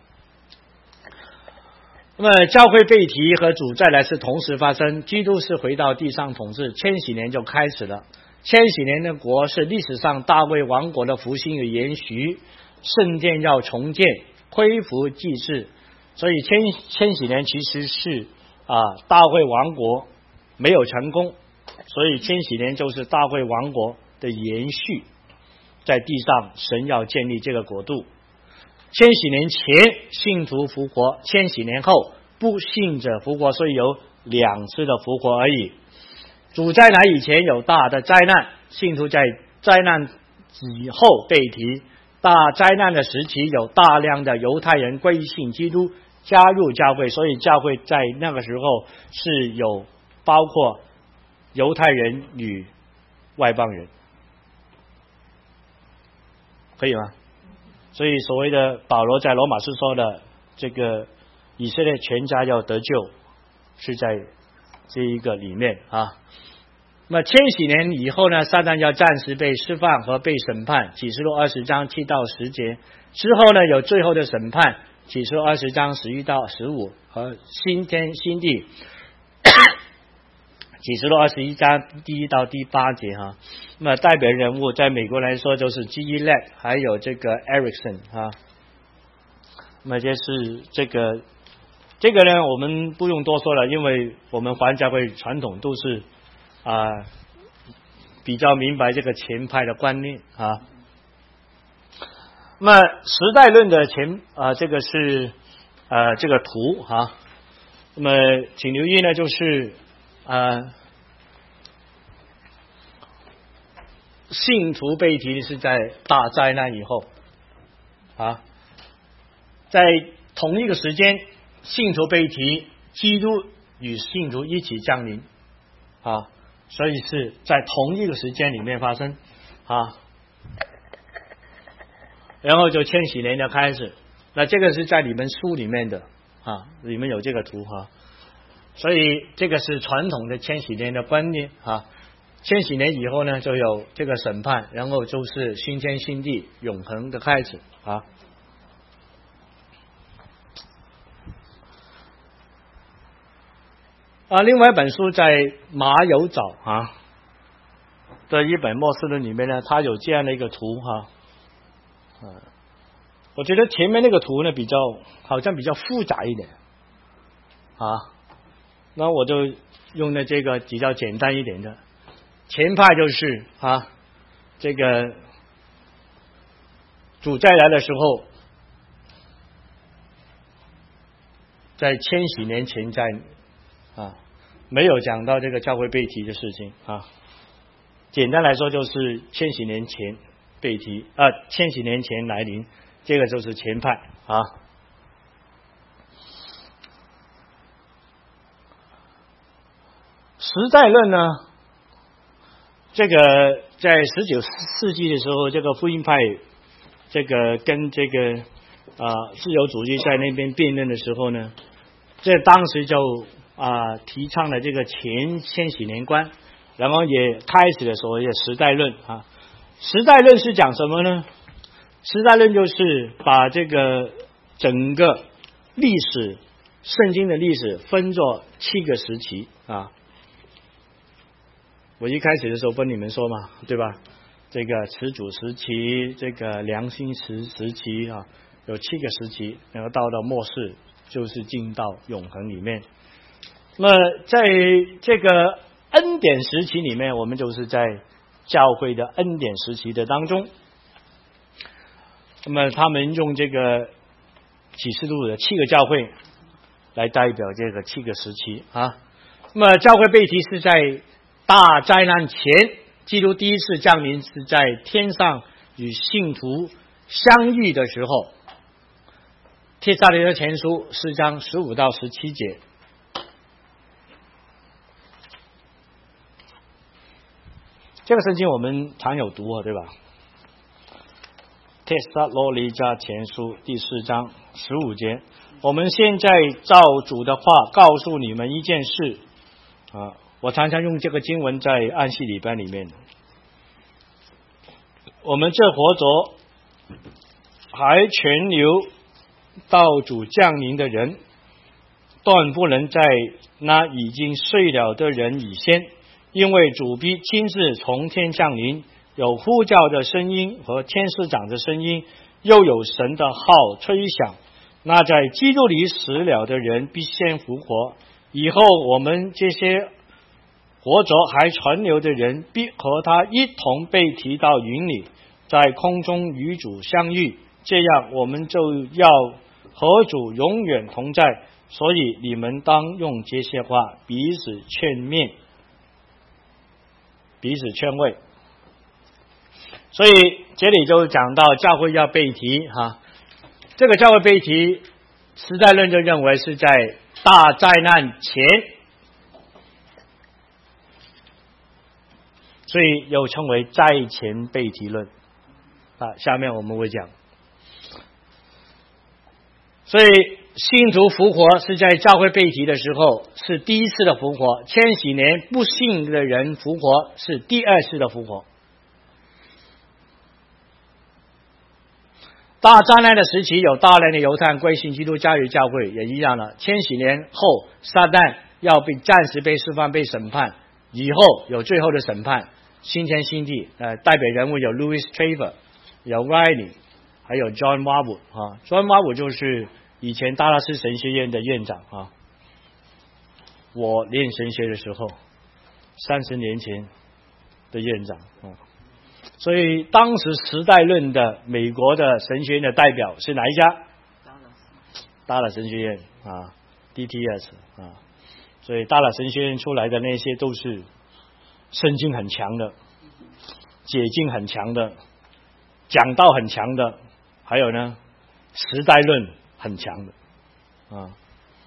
[SPEAKER 5] 那么教会被提和主再来是同时发生，基督是回到地上统治，千禧年就开始了。千禧年的国是历史上大卫王国的复兴与延续，圣殿要重建， 恢复祭祀。所以千千禧年其实是啊大卫王国没有成功，所以千禧年就是大卫王国的延续，在地上神要建立这个国度。千禧年前信徒复活，千禧年后不信者复活，所以有两次的复活而已。主再来以前有大的灾难，信徒在灾难以后被提。大灾难的时期有大量的犹太人归信基督，加入教会，所以教会在那个时候是有包括犹太人与外邦人，可以吗？所以所谓的保罗在罗马书说的这个以色列全家要得救，是在这一个里面啊。那么千禧年以后呢，撒旦要暂时被释放和被审判，启示录二十章七到十节之后呢，有最后的审判，启示录二十章十一到十五和新天新地，启示录二十一章第一到第八节哈。那么代表人物在美国来说就是 G E L E D 还有这个 Ericsson 啊。那么这是这个这个呢，我们不用多说了，因为我们华人教会传统都是啊比较明白这个前派的观念啊。那么时代论的前啊这个是呃这个图啊。那么请留意呢，就是啊信徒被提是在大灾难以后啊，在同一个时间信徒被提，基督与信徒一起降临啊，所以是在同一个时间里面发生啊，然后就千禧年的开始。那这个是在你们书里面的啊，里面有这个图哈，所以这个是传统的千禧年的观念啊。千禧年以后呢，就有这个审判，然后就是新天新地永恒的开始啊。啊，另外一本书在马有早啊的一本末世论里面呢，它有这样的一个图哈。啊，我觉得前面那个图呢比较好像比较复杂一点啊，那我就用的这个比较简单一点的。前派就是啊，这个主再来的时候，在千禧年前在啊，没有讲到这个教会被提的事情啊。简单来说，就是千禧年前被提啊，千禧年前来临，这个就是前派啊。时代论呢？这个在十九世纪的时候，这个福音派这个跟这个啊自由主义在那边辩论的时候呢，这当时就啊提倡了这个前千禧年观，然后也开始了所谓的时代论啊。时代论是讲什么呢？时代论就是把这个整个历史圣经的历史分作七个时期啊。我一开始的时候跟你们说嘛，对吧？这个始祖时期，这个良心时时期啊，有七个时期，然后到了末世就是进到永恒里面。那么在这个恩典时期里面，我们就是在教会的恩典时期的当中。那么他们用这个启示录的七个教会来代表这个七个时期啊。那么教会被提是在大灾难前，基督第一次降临是在天上与信徒相遇的时候。帖撒罗尼迦前书四章十五到十七节。这个圣经我们常有读啊，对吧？帖撒罗尼迦前书第四章十五节，我们现在照主的话告诉你们一件事啊。我常常用这个经文在安息礼拜里面。我们这活着还存留到主降临的人，断不能在那已经睡了的人以先，因为主必亲自从天降临，有呼叫的声音和天使长的声音， 又有神的号吹响，那在基督里死了的人必先复活，以后我们这些活着还存留的人必和他一同被提到云里，在空中与主相遇，这样我们就要和主永远同在。所以你们当用这些话彼此劝勉，彼此劝慰。所以这里就讲到教会要被提哈，这个教会被提，时代论就认为是在大灾难前，所以又称为灾前被提论啊。下面我们会讲，所以信徒复活是在教会被提的时候是第一次的复活，千禧年不信的人复活是第二次的复活。大灾难的时期有大量的犹太人归信基督加入教会，也一样了。千禧年后撒旦要被暂时被释放被审判，以后有最后的审判，新天新地。呃，代表人物有 Louis Traver， 有 Riley， 还有 John Warwood 啊 John Warwood 就是以前达拉斯神学院的院长啊。我练神学的时候三十年前的院长啊。所以当时时代论的美国的神学院的代表是哪一家？大拉神学院啊 D T S 啊。所以大拉神学院出来的那些都是圣经很强的，解经很强的，讲道很强的，还有呢时代论很强的啊。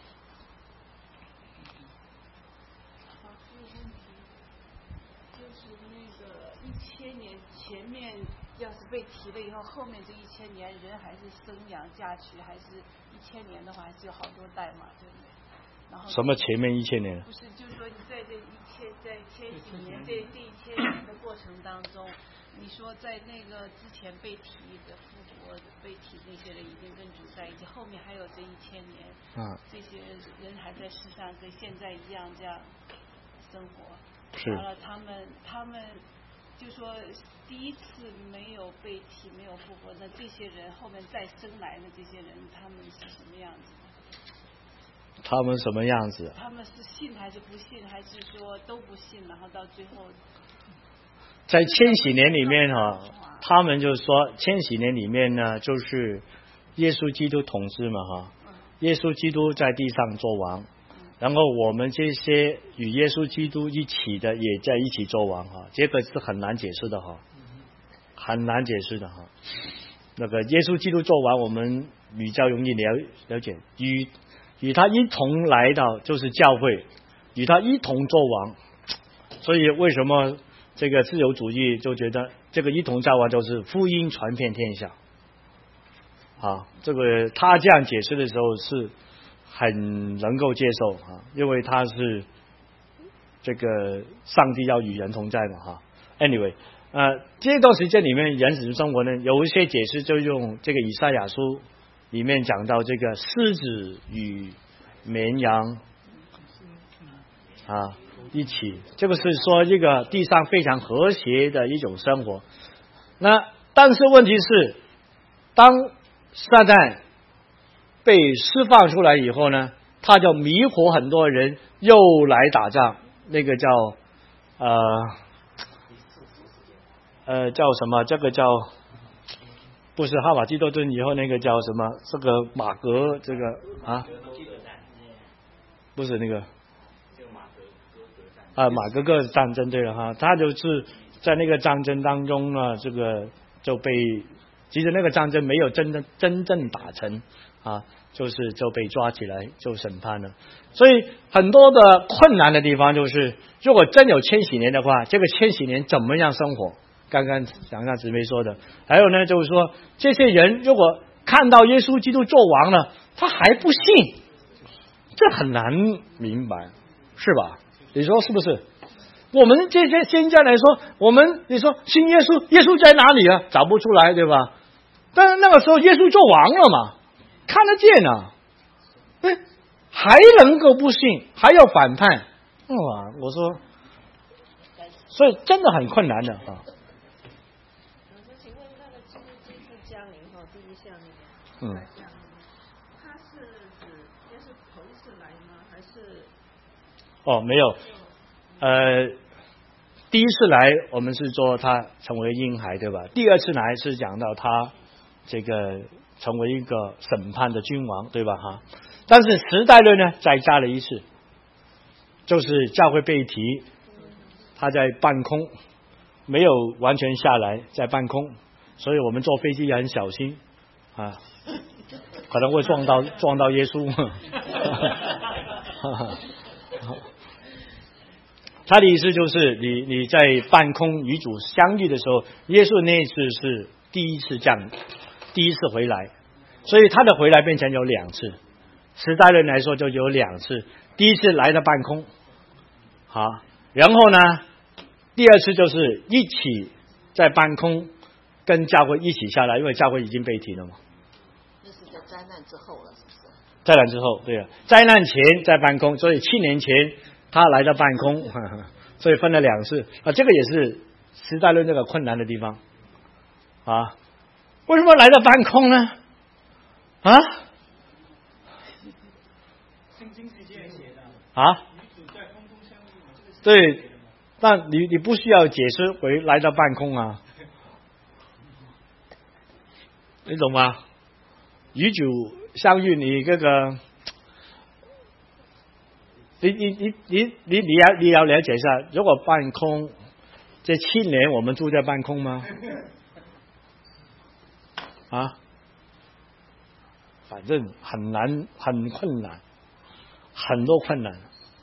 [SPEAKER 4] 被提了以后，后面这一千年人还是生养嫁娶，还是一千年的话，还是有好多代嘛，对不对？然后
[SPEAKER 5] 什么前面一千年？
[SPEAKER 4] 不是，就是说你在这一千在千禧年这这一千年的过程当中，你说在那个之前被提的复活被提那些人已经跟主在一起，后面还有这一千年，
[SPEAKER 5] 啊，
[SPEAKER 4] 这些人还在世上跟现在一样这样生活。
[SPEAKER 5] 是。
[SPEAKER 4] 完了，他们他们。就说第一次没有被提没有复活，那这些人后面再生来的这些人，他们是什么样子的？
[SPEAKER 5] 他们什么样子？
[SPEAKER 4] 他们是信还是不信，还是说都不信，然后到最后
[SPEAKER 5] 在千禧年里面哈、啊，他们就说千禧年里面呢，就是耶稣基督统治嘛哈，耶稣基督在地上做王。然后我们这些与耶稣基督一起的也在一起做王哈，这个是很难解释的哈，很难解释的哈。那个耶稣基督做王，我们比较容易了了解，与与他一同来到就是教会，与他一同做王。所以为什么这个自由主义就觉得这个一同造王就是福音传遍天下啊？这个他这样解释的时候是很能够接受啊，因为他是这个上帝要与人同在嘛哈。Anyway， 呃，这段时间里面原始生活呢，有一些解释就用这个以赛亚书里面讲到这个狮子与绵羊啊一起，这个是说一个地上非常和谐的一种生活。那但是问题是，当撒旦被释放出来以后呢，他就迷惑很多人，又来打仗。那个叫呃呃叫什么？这个叫不是哈马基多顿以后那个叫什么？这个马格这个啊，不是那个啊马格格战争对了哈，他就是在那个战争当中呢，这个就被其实那个战争没有真正真正打成啊。就是就被抓起来就审判了，所以很多的困难的地方就是，如果真有千禧年的话，这个千禧年怎么样生活？刚刚讲到姊妹说的，还有呢，就是说这些人如果看到耶稣基督做王了，他还不信，这很难明白，是吧？你说是不是？我们这些现在来说，我们你说信耶稣，耶稣在哪里啊？找不出来，对吧？但是那个时候耶稣做王了嘛。看得见啊，哎，还能够不信，还要反叛，哇！我说，所以真的很困难的啊。
[SPEAKER 2] 老师，请问那个基督这次降临哈，第一
[SPEAKER 5] 嗯。
[SPEAKER 2] 他是指也是头一次来吗？还是？
[SPEAKER 5] 哦，没有，呃，第一次来我们是说他成为婴孩，对吧？第二次来是讲到他这个成为一个审判的君王，对吧？哈，但是时代论呢，再加了一次，就是教会被提，他在半空，没有完全下来，在半空，所以我们坐飞机也很小心啊，可能会撞到撞到耶稣。他的意思就是你你在半空与主相遇的时候，耶稣那一次是第一次降，第一次回来，所以他的回来变成有两次，时代人来说就有两次，第一次来到半空，好，然后呢，第二次就是一起在半空跟教会一起下来，因为教会已经被提了嘛。
[SPEAKER 2] 那是在灾难之后了，是不是？
[SPEAKER 5] 灾难之后，对啊，灾难前在半空，所以七年前他来到半空，呵呵，所以分了两次啊，这个也是时代论这个困难的地方啊。为什么来到半空呢？啊？
[SPEAKER 3] 圣经是这样写的
[SPEAKER 5] 啊？对，但你你不需要解释回来到半空啊，你懂吗？与主相遇，你这个。你你你你你你要你要了解一下，如果半空这七年我们住在半空吗？啊，反正很难，很困难，很多困难，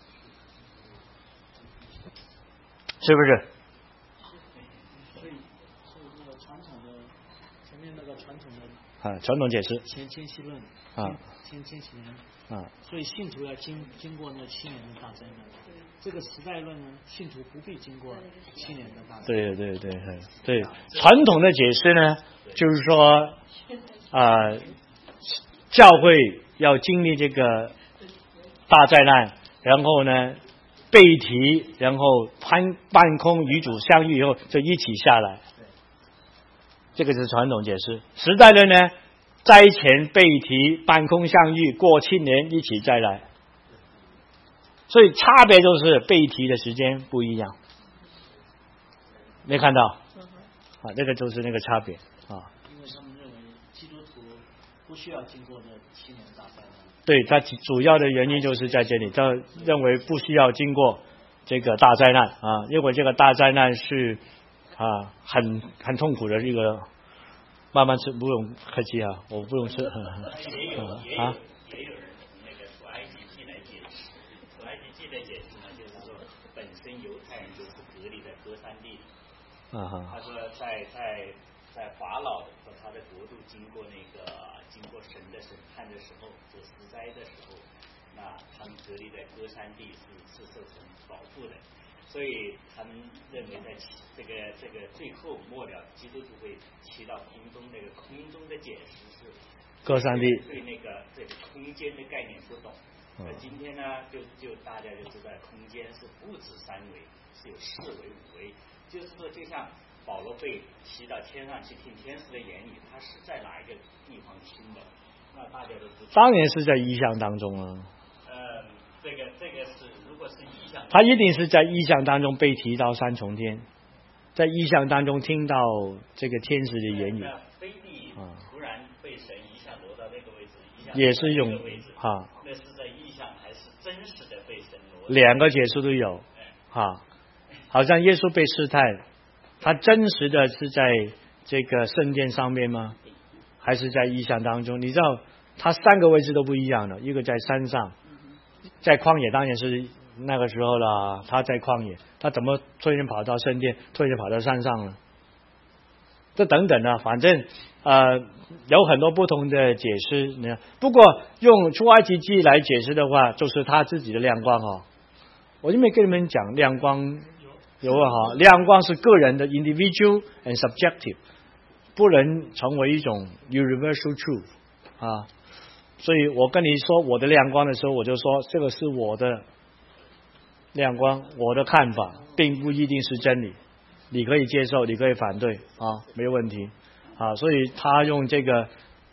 [SPEAKER 5] 是不是？
[SPEAKER 3] 所以，所以那个传统的前面那个传统
[SPEAKER 5] 啊，
[SPEAKER 3] 的
[SPEAKER 5] 传统解释
[SPEAKER 3] 前千禧论
[SPEAKER 5] 啊，
[SPEAKER 3] 千千禧年。
[SPEAKER 5] 啊，
[SPEAKER 3] 所以信徒要经经过那七年的大灾难，这个时代论呢，信徒不必经过七年的大灾
[SPEAKER 5] 对
[SPEAKER 3] 难。
[SPEAKER 5] 对对对对，传统的解释呢，就是说啊、呃，教会要经历这个大灾难，然后呢被提，然后攀半空与主相遇以后就一起下来，这个是传统解释。时代论呢？灾前被提，半空相遇，过七年一起再来，所以差别就是被提的时间不一样，没看到啊？这个就是那个差别啊。
[SPEAKER 3] 因为他们认为基督徒不需要经过那七年大灾难。
[SPEAKER 5] 对，他主要的原因就是在这里，他认为不需要经过这个大灾难啊，因为这个大灾难是啊很很痛苦的一个。慢慢吃，不用客气啊，我不用吃。
[SPEAKER 1] 也有也有
[SPEAKER 5] 啊，
[SPEAKER 1] 也有人从那个出埃及记来解释，出埃及记的解释呢，就是说本身犹太人就是隔离在歌山地。
[SPEAKER 5] 啊哈。
[SPEAKER 1] 他说在在在法老和他的国度经过那个经过神的审判的时候，就施灾的时候，那他们隔离在歌山地是是受神保护的。所以他们认为在这个这个最后末了，基督徒会骑到空中，那个空中的解释是
[SPEAKER 5] 歌山地
[SPEAKER 1] 对那个这个空间的概念不懂。那、嗯、今天呢，就就大家就知道，空间是不止三维，是有四维、五维。就是说，就像保罗被骑到天上去听天使的言语，他是在哪一个地方听的？那大家都知道。
[SPEAKER 5] 当然是在意象当中啊。
[SPEAKER 1] 呃，这个这个是，如果是意象，
[SPEAKER 5] 他一定是在意象当中被提到三重天，在意象当中听到这个天使的言语。
[SPEAKER 1] 菲利突然被神一下挪到那个位置，一下
[SPEAKER 5] 也是用
[SPEAKER 1] 位置
[SPEAKER 5] 哈。
[SPEAKER 1] 那是在意象还是真实的被神挪？
[SPEAKER 5] 两个解释都有哈。好像耶稣被试探，他真实的是在这个圣殿上面吗？还是在意象当中？你知道，他三个位置都不一样的，一个在山上，在旷野当然是那个时候了。他在旷野，他怎么突然跑到圣殿，突然跑到山上了？这等等的，反正呃有很多不同的解释呢。不过用出埃及记来解释的话，就是他自己的亮光哦。我就没跟你们讲亮光。有啊哈，亮光是个人的 individual and subjective， 不能成为一种 universal truth 啊。所以我跟你说我的亮光的时候，我就说这个是我的亮光，我的看法，并不一定是真理。你可以接受，你可以反对啊，没问题啊。所以他用这个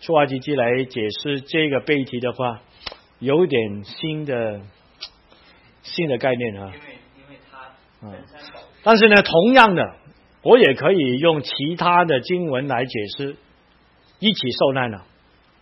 [SPEAKER 5] 出埃及记来解释这个背题的话，有点新的新的概念啊。
[SPEAKER 6] 因为因为它本身保持，
[SPEAKER 5] 但是呢，同样的，我也可以用其他的经文来解释一起受难了，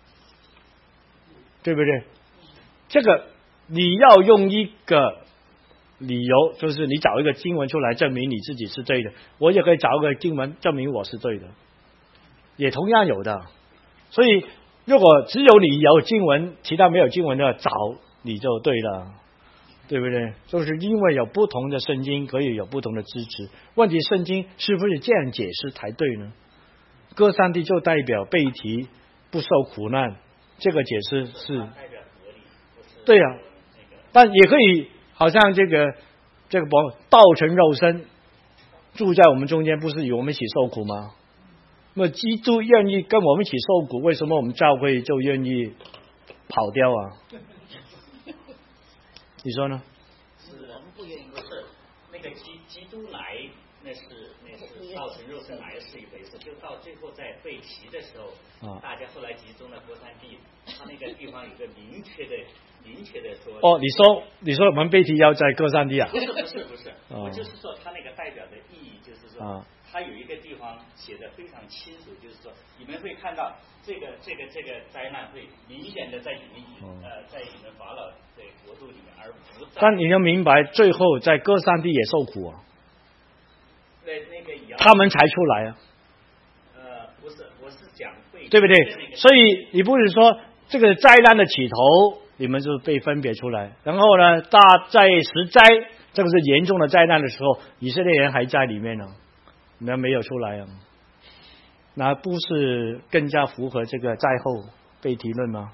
[SPEAKER 5] 对不对？这个你要用一个理由，就是你找一个经文出来证明你自己是对的，我也可以找一个经文证明我是对的，也同样有的。所以如果只有你有经文，其他没有经文的找你就对了，对不对？就是因为有不同的圣经可以有不同的支持，问题圣经是不是这样解释才对呢？歌珊地就代表被提不受苦难，这个解释是
[SPEAKER 6] 代表合理，不是
[SPEAKER 5] 对呀、啊，
[SPEAKER 6] 那个
[SPEAKER 5] 但也可以好像这个这个道成肉身住在我们中间，不是与我们一起受苦吗？那么基督愿意跟我们一起受苦，为什么我们教会就愿意跑掉啊？你说呢？
[SPEAKER 6] 是我们不愿意，不是那个基基督来，那是那是道成肉身来是一回事，就到最后在被提的时候，
[SPEAKER 5] 啊，
[SPEAKER 6] 大家后来集中了歌珊地，他那个地方有个明确的明确的说，
[SPEAKER 5] 哦，你说你说我们被提要在歌珊地啊？
[SPEAKER 6] 不是不是不是，
[SPEAKER 5] 哦
[SPEAKER 6] 我就是说他那个代表的意义就是说。
[SPEAKER 5] 啊，
[SPEAKER 6] 他有一个地方写的非常清楚，就是说你们会看到这个这个这个灾难会明显的在你们以、
[SPEAKER 5] 哦、
[SPEAKER 6] 呃在你们法老的国度里面，而不在。
[SPEAKER 5] 但你要明白，最后在歌珊地也受苦啊，
[SPEAKER 6] 那那个也
[SPEAKER 5] 他们才出来啊，
[SPEAKER 6] 呃不是，我是讲会
[SPEAKER 5] 对不对？
[SPEAKER 6] 那个、
[SPEAKER 5] 所以你不是说这个灾难的起头，你们就被分别出来，然后呢，大在十灾，这个是严重的灾难的时候，以色列人还在里面呢。你们没有出来啊？那不是更加符合这个灾后被提论吗？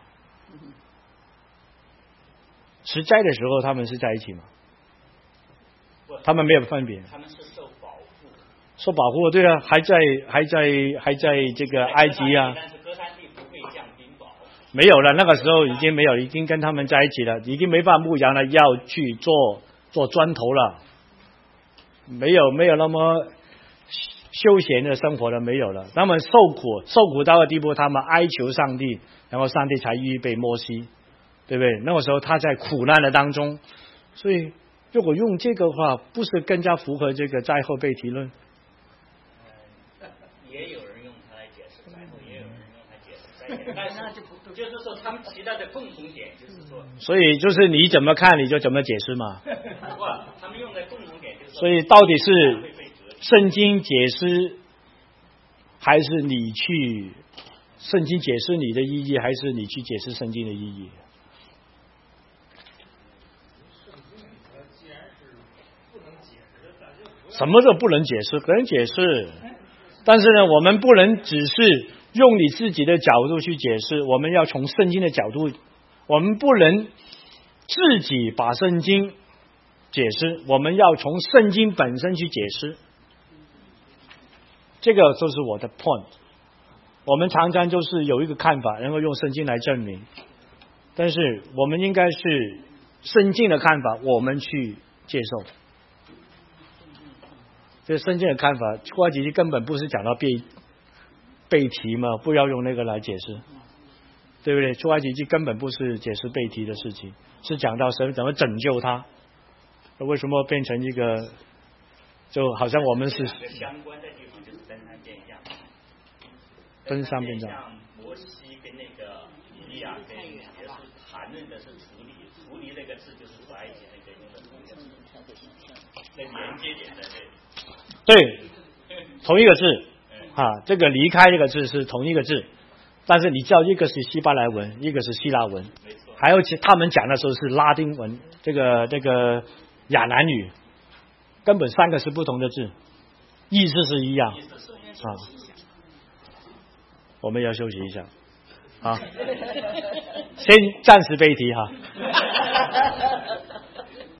[SPEAKER 5] 十灾的时候他们是在一起吗？他们没有分别，
[SPEAKER 6] 他们是受保护，
[SPEAKER 5] 受保护。对啊，还在还在还在这个埃及啊。
[SPEAKER 6] 但是歌珊地不会降冰雹。
[SPEAKER 5] 没有了，那个时候已经没有，已经跟他们在一起了，已经没办法牧羊了，要去做做砖头了，没有没有那么休闲的生活了，没有了。他们受苦，受苦到的地步，他们哀求上帝，然后上帝才预备摩西，对不对？那个时候他在苦难的当中，所以如果用这个话，不是更加符合这个灾后被提论？
[SPEAKER 6] 呃，也有人用它来解释灾后，也有人用它解释灾前，但是就是说他们其他的共同点就是说，
[SPEAKER 5] 所以就是你怎么看你就怎么解释嘛。
[SPEAKER 6] 不，他们用的共同点就是说，
[SPEAKER 5] 所以到底是圣经解释，还是你去圣经解释你的意义，还是你去解释圣经的意义？什么都不能解释，可能解释，但是呢，我们不能只是用你自己的角度去解释，我们要从圣经的角度，我们不能自己把圣经解释，我们要从圣经本身去解释。这个就是我的 point。我们常常就是有一个看法，然后用圣经来证明，但是我们应该是圣经的看法，我们去接受。这圣经的看法，出埃及记根本不是讲到被被提嘛，不要用那个来解释，对不对？出埃及记根本不是解释被提的事情，是讲到神怎么拯救他。为什么变成一个，就好像我们是
[SPEAKER 6] 相关的地方就是登山变像，
[SPEAKER 5] 登山变像，
[SPEAKER 6] 像摩西跟那个以利亚跟也是谈论的是处理，处理那个字就是出埃及那个用的同一个字，那连接点在这里。
[SPEAKER 5] 对，同一个字啊，这个离开这个字是同一个字，但是你知道一个是希伯来文，一个是希腊文，还有其他们讲的时候是拉丁文，这个这个亚南语，根本三个是不同的字，意思是一样啊。我们要休息一下啊，先暂时背题哈。